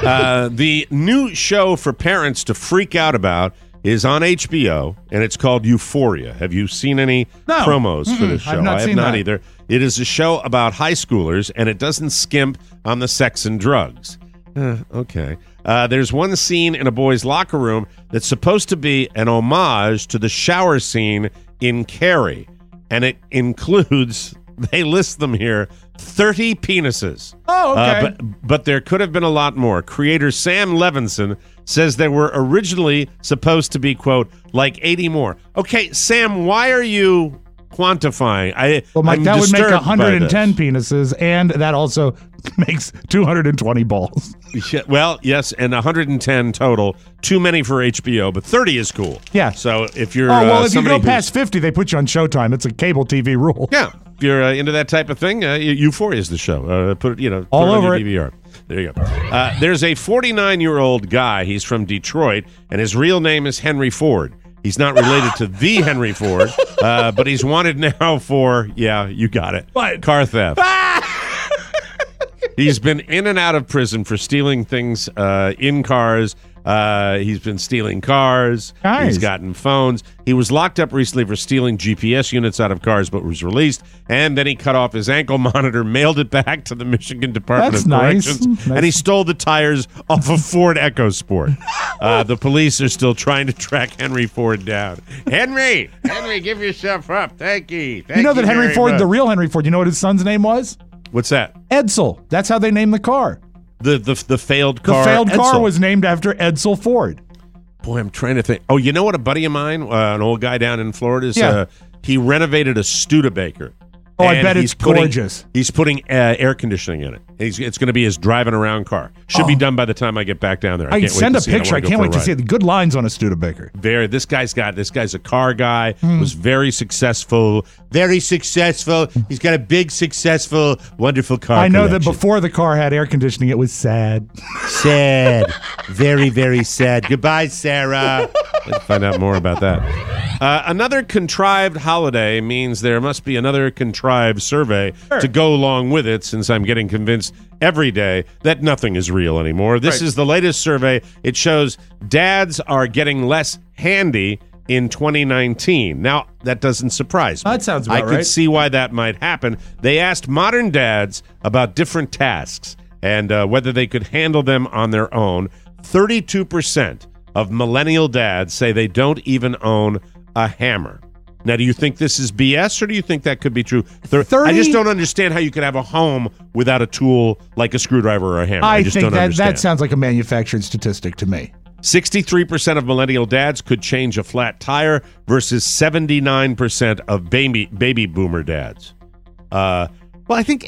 The new show for parents to freak out about is on HBO, and it's called Euphoria. Have you seen any promos for this show? I have not either. It is a show about high schoolers, and it doesn't skimp on the sex and drugs. Okay. There's one scene in a boy's locker room that's supposed to be an homage to the shower scene in Carrie, and it includes... They list them here, 30 penises. Oh, okay. But there could have been a lot more. Creator Sam Levinson says there were originally supposed to be, quote, like 80 more. Okay, Sam, why are you quantifying? Well, Mike, that would make 110 penises, and that also makes 220 balls. Yeah, well, yes, and 110 total. Too many for HBO, but 30 is cool. Yeah. So if you're if you go past 50, they put you on Showtime. It's a cable TV rule. Yeah. If you're into that type of thing, Euphoria is the show. Put it all over on your DVR. There you go. There's a 49-year-old guy. He's from Detroit, and his real name is Henry Ford. He's not related to the Henry Ford, but he's wanted now for, you got it, what? Car theft. He's been in and out of prison for stealing things in cars. He's been stealing cars. Nice. He's gotten phones. He was locked up recently for stealing GPS units out of cars, but was released. And then he cut off his ankle monitor, mailed it back to the Michigan Department of Corrections, and he stole the tires off a Ford EcoSport. The police are still trying to track Henry Ford down. Henry, give yourself up. Thank you. You know that Henry Ford, the real Henry Ford, you know what his son's name was? What's that? Edsel. That's how they named the car. The failed car. The failed car Edsel. was named after Edsel Ford. Boy, I'm trying to think. Oh, you know what? A buddy of mine, an old guy down in Florida, is, he renovated a Studebaker. Oh, I bet it's gorgeous. He's putting air conditioning in it. It's going to be his driving around car. Should be done by the time I get back down there. I can send a picture. I can't wait to see it. Good lines on a Studebaker. This guy's a car guy. Was very successful. Very successful. He's got a big, successful, wonderful car. I know that before the car had air conditioning, it was sad. Sad. Very, very sad. Goodbye, Sarah. Let's find out more about that. Another contrived holiday means there must be another contrived survey to go along with it, since I'm getting convinced every day that nothing is real anymore. This is the latest survey. It shows dads are getting less handy in 2019. Now, that doesn't surprise me. That sounds about right. I could see why that might happen. They asked modern dads about different tasks and whether they could handle them on their own. 32% of millennial dads say they don't even own a hammer. Now, do you think this is BS, or do you think that could be true? I just don't understand how you could have a home without a tool like a screwdriver or a hammer. I just don't understand. That sounds like a manufactured statistic to me. 63% of millennial dads could change a flat tire versus 79% of baby boomer dads. Well, I think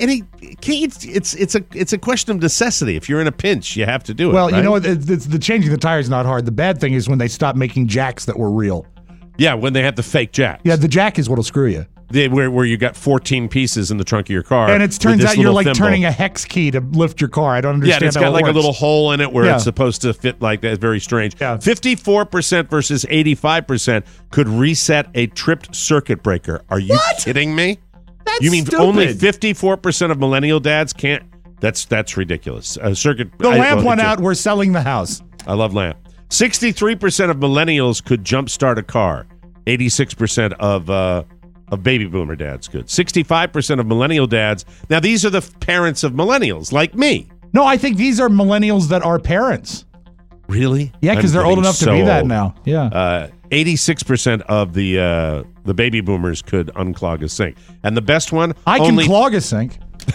it's a question of necessity. If you're in a pinch, you have to do it. Well, right? you know what? The changing the tire is not hard. The bad thing is when they stop making jacks that were real. Yeah, when they have the fake jack. Yeah, the jack is what'll screw you. Where you got 14 pieces in the trunk of your car. And it turns out you're like thimble. Turning a hex key to lift your car. I don't understand. Yeah, it's got like a little hole in it where it's supposed to fit like that. It's very strange. Yeah. 54% versus 85% could reset a tripped circuit breaker. Are you kidding me? That's you mean stupid. Only 54% of millennial dads can't? That's ridiculous. The lamp went out. We're selling the house. I love lamp. 63% of millennials could jumpstart a car. 86% of baby boomer dads could. 65% of millennial dads. Now, these are the parents of millennials, like me. No, I think these are millennials that are parents. Really? Yeah, because they're old enough to be that now. Yeah. 86% of the baby boomers could unclog a sink. And the best one... I can clog a sink.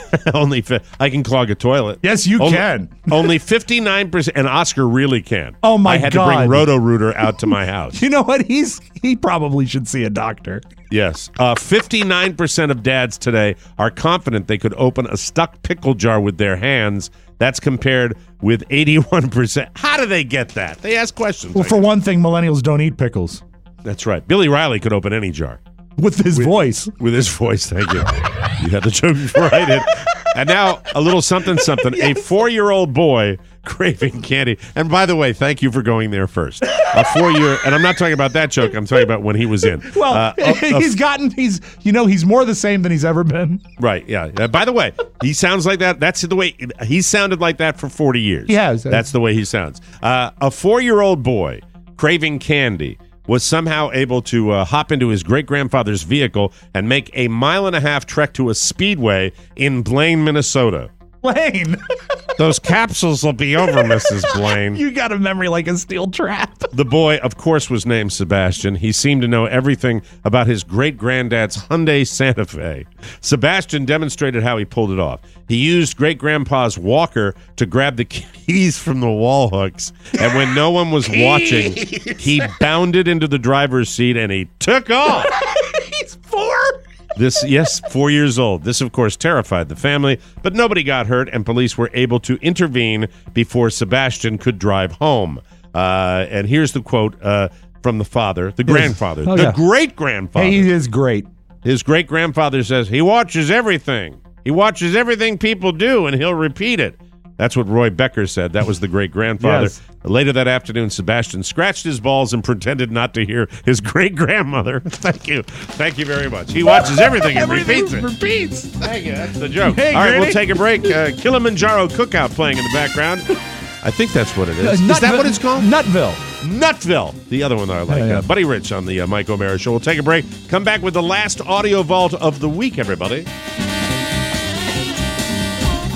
I can clog a toilet. Yes, you can. Only 59%, and Oscar really can. Oh my God! I had to bring Roto-Rooter out to my house. You know what? He probably should see a doctor. Yes. 59% of dads today are confident they could open a stuck pickle jar with their hands. That's compared with 81%. How do they get that? They ask questions. Well, for one thing, millennials don't eat pickles. That's right. Billy Riley could open any jar. With his voice. With his voice, thank you. You had the joke before I did. And now, a little something. Yes. A 4-year-old boy craving candy. And by the way, thank you for going there first. A 4-year, and I'm not talking about that joke. I'm talking about when he was in. Well, he's more the same than he's ever been. Right, yeah. By the way, he sounds like that. That's the way, he sounded like that for 40 years. He has. That's the way he sounds. A 4-year-old boy craving candy was somehow able to hop into his great-grandfather's vehicle and make a 1.5-mile trek to a speedway in Blaine, Minnesota. Blaine! Those capsules will be over, Mrs. Blaine. You got a memory like a steel trap. The boy, of course, was named Sebastian. He seemed to know everything about his great-granddad's Hyundai Santa Fe. Sebastian demonstrated how he pulled it off. He used great-grandpa's walker to grab the keys from the wall hooks, and when no one was watching, he bounded into the driver's seat and he took off. He's 4? 4 years old. This, of course, terrified the family, but nobody got hurt, and police were able to intervene before Sebastian could drive home. And here's the quote from the father, the grandfather, the great-grandfather. Hey, he is great. His great-grandfather says, he watches everything. He watches everything people do, and he'll repeat it. That's what Roy Becker said. That was the great-grandfather. Yes. Later that afternoon, Sebastian scratched his balls and pretended not to hear his great-grandmother. Thank you. Thank you very much. He watches everything and repeats it. Thank you. That's the joke. Hey, all right, Granny. we'll take a break. Kilimanjaro Cookout playing in the background. I think that's what it is. Is that what it's called? Nutville. Nutville. The other one that I like. Yeah. Buddy Rich on the Mike O'Mara Show. We'll take a break. Come back with the last audio vault of the week, everybody.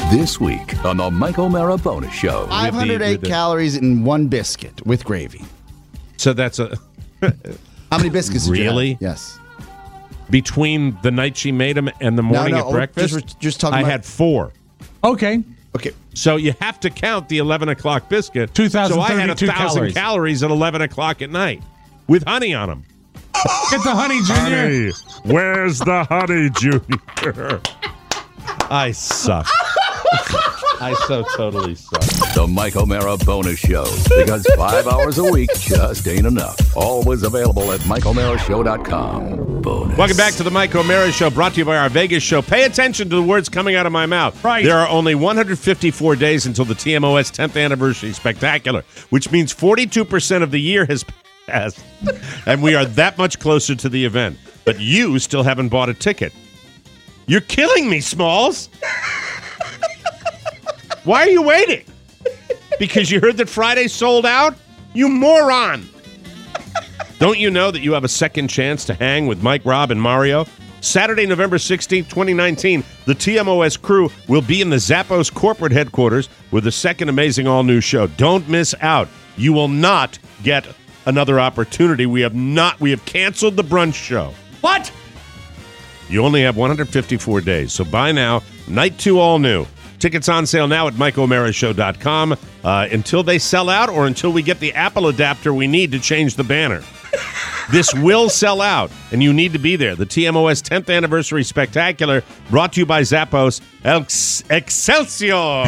This week on the Mike O'Mara Bonus Show. 508 calories in one biscuit with gravy. So that's a... How many biscuits did you have? Really? Yes. Between the night she made them and the morning at breakfast? Just talking I about... had 4. Okay. So you have to count the 11 o'clock biscuit. 2,032 So I had 1,000 calories at 11 o'clock at night with honey on them. Get the honey, Junior. Honey. Where's the honey, Junior? I suck. I so totally suck. The Mike O'Mara Bonus Show. Because 5 hours a week just ain't enough. Always available at MikeO'MaraShow.com. Bonus. Welcome back to the Mike O'Mara Show, brought to you by our Vegas show. Pay attention to the words coming out of my mouth. Right. There are only 154 days until the TMOS 10th Anniversary Spectacular, which means 42% of the year has passed. And we are that much closer to the event. But you still haven't bought a ticket. You're killing me, Smalls. Why are you waiting? Because you heard that Friday sold out? You moron. Don't you know that you have a second chance to hang with Mike, Rob, and Mario? Saturday, November 16th, 2019, the TMOS crew will be in the Zappos corporate headquarters with a second amazing all-new show. Don't miss out. You will not get another opportunity. We have canceled the brunch show. What? You only have 154 days, so buy now. Night 2 all new. Tickets on sale now at MikeO'MaraShow.com until they sell out or until we get the Apple adapter we need to change the banner. This will sell out, and you need to be there. The TMOS 10th Anniversary Spectacular, brought to you by Zappos. Excelsior!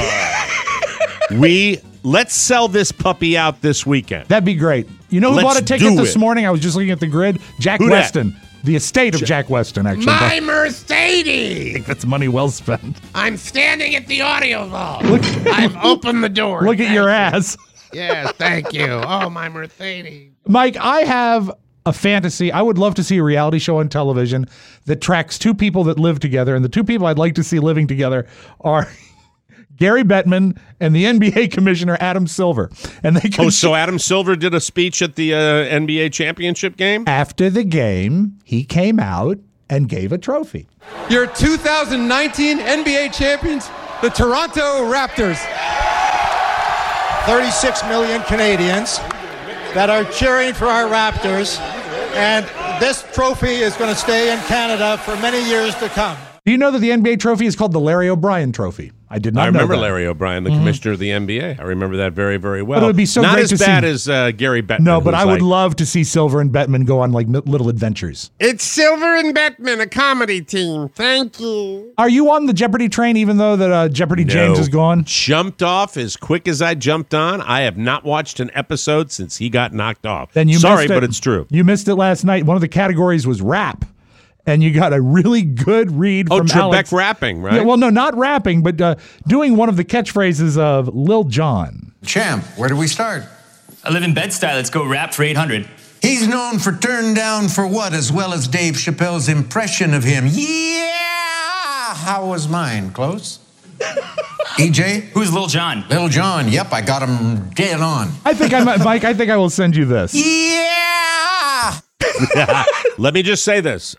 Let's sell this puppy out this weekend. That'd be great. You know who bought a ticket this morning? I was just looking at the grid. Jack Weston. The estate of Jack Weston, actually. My Mercedes! I think that's money well spent. I'm standing at the audio vault. I've opened the door. Look at your ass. Yes, thank you. Oh, my Mercedes. Mike, I have a fantasy. I would love to see a reality show on television that tracks two people that live together. And the two people I'd like to see living together are Gary Bettman and the NBA commissioner Adam Silver. And they so Adam Silver did a speech at the NBA championship game? After the game, he came out and gave a trophy. Your 2019 NBA champions, the Toronto Raptors. 36 million Canadians that are cheering for our Raptors. And this trophy is going to stay in Canada for many years to come. Do you know that the NBA trophy is called the Larry O'Brien Trophy? I did not know that. I remember Larry O'Brien, the commissioner of the NBA. I remember that very, very well. But it would be so not great as to bad see... as Gary Bettman. No, but I would love to see Silver and Bettman go on like little adventures. It's Silver and Bettman, a comedy team. Thank you. Are you on the Jeopardy train even though that Jeopardy James is gone? Jumped off as quick as I jumped on. I have not watched an episode since he got knocked off. Then Sorry, but it's true. You missed it last night. One of the categories was rap. And you got a really good read from Alex. Trebek rapping, right? Yeah, well, no, not rapping, but doing one of the catchphrases of Lil Jon. Champ, where do we start? I live in Bed-Stuy. Let's go rap for 800. He's known for Turn Down for What, as well as Dave Chappelle's impression of him. Yeah! How was mine? Close? EJ? Who's Lil Jon? Lil Jon. Yep, I got him dead on. Mike, I think I will send you this. Yeah! Let me just say this.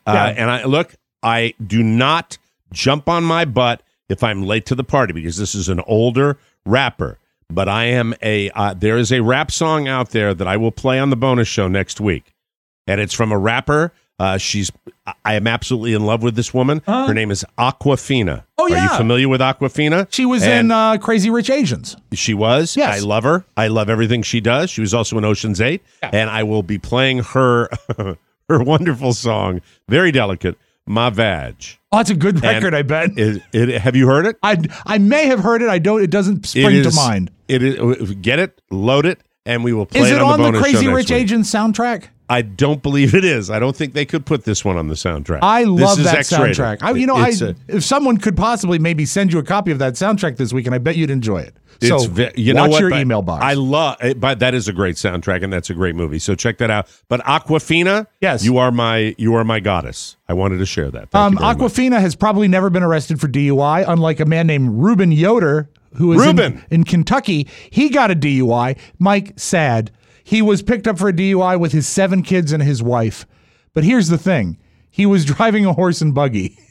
I do not jump on my butt if I'm late to the party because this is an older rapper. But I am there is a rap song out there that I will play on the bonus show next week. And it's from a rapper. I am absolutely in love with this woman. Her name is Awkwafina. Oh, yeah. Are you familiar with Awkwafina? She was in Crazy Rich Asians. She was? Yes. I love her. I love everything she does. She was also in Ocean's 8. Yeah. And I will be playing her her wonderful song, very delicate, Ma Vag. Oh, that's a good record, I bet. Have you heard it? I may have heard it. It doesn't spring to mind. It is. Get it, load it, and we will play it on the bonus show next week. Is it on the Crazy Rich Asians soundtrack? I don't believe it is. I don't think they could put this one on the soundtrack. I love that soundtrack. If someone could possibly maybe send you a copy of that soundtrack this week, and I bet you'd enjoy it. So watch your email box. I love it, but that is a great soundtrack, and that's a great movie. So check that out. But Awkwafina, yes, you are my goddess. I wanted to share that. Awkwafina has probably never been arrested for DUI, unlike a man named Reuben Yoder, who is in Kentucky. He got a DUI. Mike, sad. He was picked up for a DUI with his 7 kids and his wife. But here's the thing. He was driving a horse and buggy.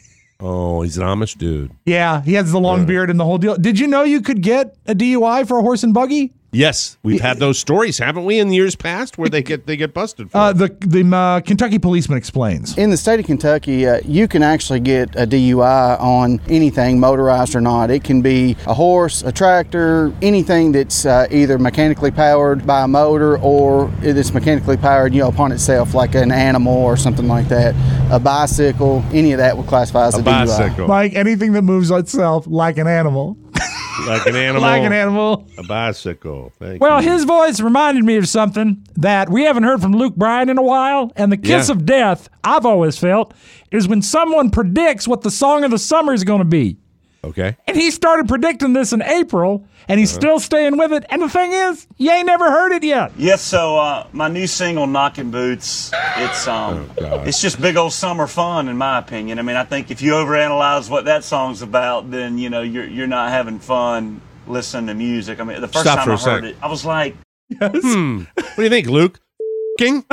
Oh, he's an Amish dude. Yeah, he has the long beard and the whole deal. Did you know you could get a DUI for a horse and buggy? Yes, we've had those stories, haven't we, in years past, where they get busted for the Kentucky policeman explains. In the state of Kentucky, you can actually get a DUI on anything, motorized or not. It can be a horse, a tractor, anything that's either mechanically powered by a motor or it's mechanically powered, upon itself, like an animal or something like that. A bicycle, any of that will classify as a DUI. Bicycle. Like anything that moves itself like an animal. Like an animal. Like an animal. A bicycle. Well, his voice reminded me of something that we haven't heard from Luke Bryan in a while. And the kiss of death, I've always felt, is when someone predicts what the song of the summer is going to be. Okay. And he started predicting this in April, and he's still staying with it. And the thing is, you ain't never heard it yet. Yes, so my new single, Knocking Boots, it's just big old summer fun, in my opinion. I mean, I think if you overanalyze what that song's about, then, you're not having fun listening to music. I mean, the first time I heard it, I was like... Yes. What do you think, Luke? King?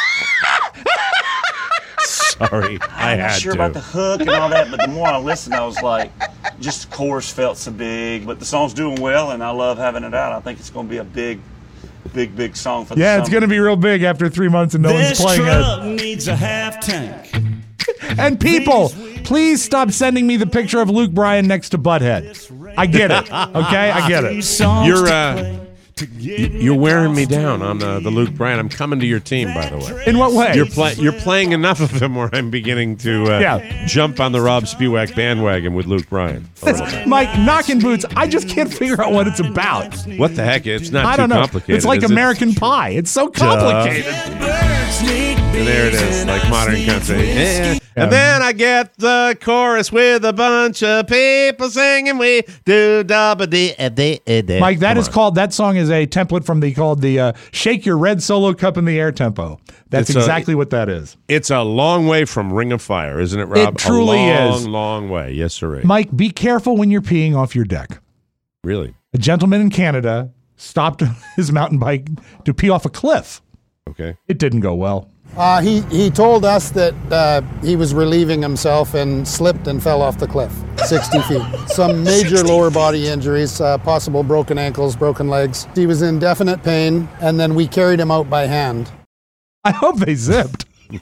Sorry, I'm not sure about the hook and all that, but the more I listened, I was like, just the chorus felt so big. But the song's doing well, and I love having it out. I think it's going to be a big song for the summer. It's going to be real big after 3 months and no one's playing This truck needs a half tank. And people, please stop sending me the picture of Luke Bryan next to Butthead. I get it, okay? I get it. You're wearing me down on the Luke Bryan. I'm coming to your team, by the way. In what way? You're playing enough of him where I'm beginning to jump on the Rob Spiewak bandwagon with Luke Bryan. Mike, Knockin' Boots, I just can't figure out what it's about. What the heck? It's not too complicated. It's like American Pie. It's so complicated. And there it is, like modern country. And then I get the chorus with a bunch of people singing, we do da-ba-dee-a-dee-a-dee. Mike, that song is a template from the Shake Your Red Solo Cup in the Air tempo. That's exactly what that is. It's a long way from Ring of Fire, isn't it, Rob? It truly is. A long way. Yes, sir. Mike, be careful when you're peeing off your deck. Really? A gentleman in Canada stopped his mountain bike to pee off a cliff. Okay. It didn't go well. He told us that he was relieving himself and slipped and fell off the cliff, 60 feet. Some major lower body injuries, possible broken ankles, broken legs. He was in definite pain, and then we carried him out by hand. I hope they zipped.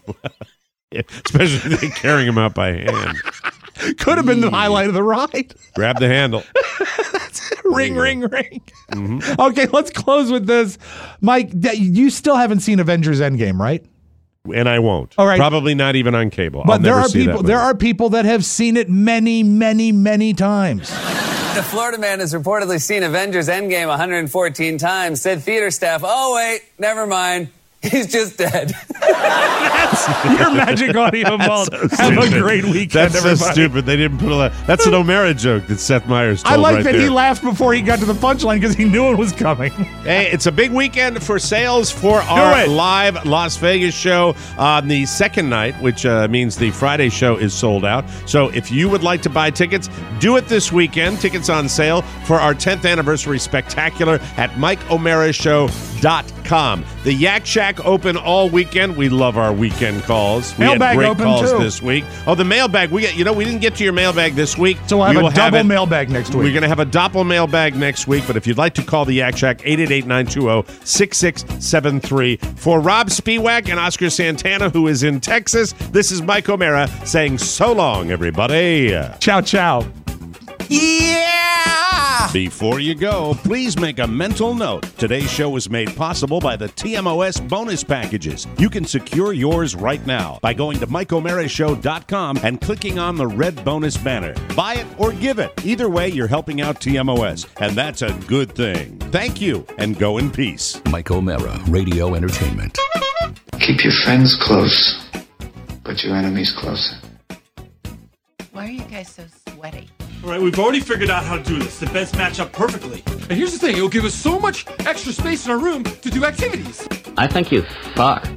Especially carrying him out by hand. Could have been the highlight of the ride. Grab the handle. Ring. Mm-hmm. Okay, let's close with this. Mike, you still haven't seen Avengers Endgame, right? And I won't. All right. Probably not even on cable. But there are people that have seen it many, many, many times. The Florida man has reportedly seen Avengers Endgame 114 times. Said theater staff, "Oh wait, never mind. He's just dead." That's your magic audio vault. Have a great weekend, That's everybody. so stupid. They didn't put that's an O'Mara joke that Seth Meyers told I like right that there. he laughed before he got to the punchline because he knew it was coming. Hey, it's a big weekend for sales for our live Las Vegas show on the second night, which means the Friday show is sold out. So if you would like to buy tickets, do it this weekend. Tickets on sale for our 10th anniversary spectacular at MikeO'MaraShow.com. The Yak Shack open all weekend. We love our weekend calls. We Mailbag had great open calls too. this week. Oh, the mailbag. We didn't get to your mailbag this week. So we'll have a double mailbag next week. We're going to have a doppel mailbag next week, but if you'd like to call the Yak Shack, 888-920-6673. For Rob Spiewak and Oscar Santana, who is in Texas, this is Mike O'Mara saying so long, everybody. Ciao, ciao. Yeah! Before you go, please make a mental note. Today's show was made possible by the TMOS bonus packages. You can secure yours right now by going to MikeO'MaraShow.com and clicking on the red bonus banner. Buy it or give it. Either way, you're helping out TMOS, and that's a good thing. Thank you, and go in peace. Mike O'Mara, Radio Entertainment. Keep your friends close, but your enemies closer. Why are you guys so sweaty? All right, we've already figured out how to do this. The beds match up perfectly. And here's the thing, it'll give us so much extra space in our room to do activities. I think you fuck.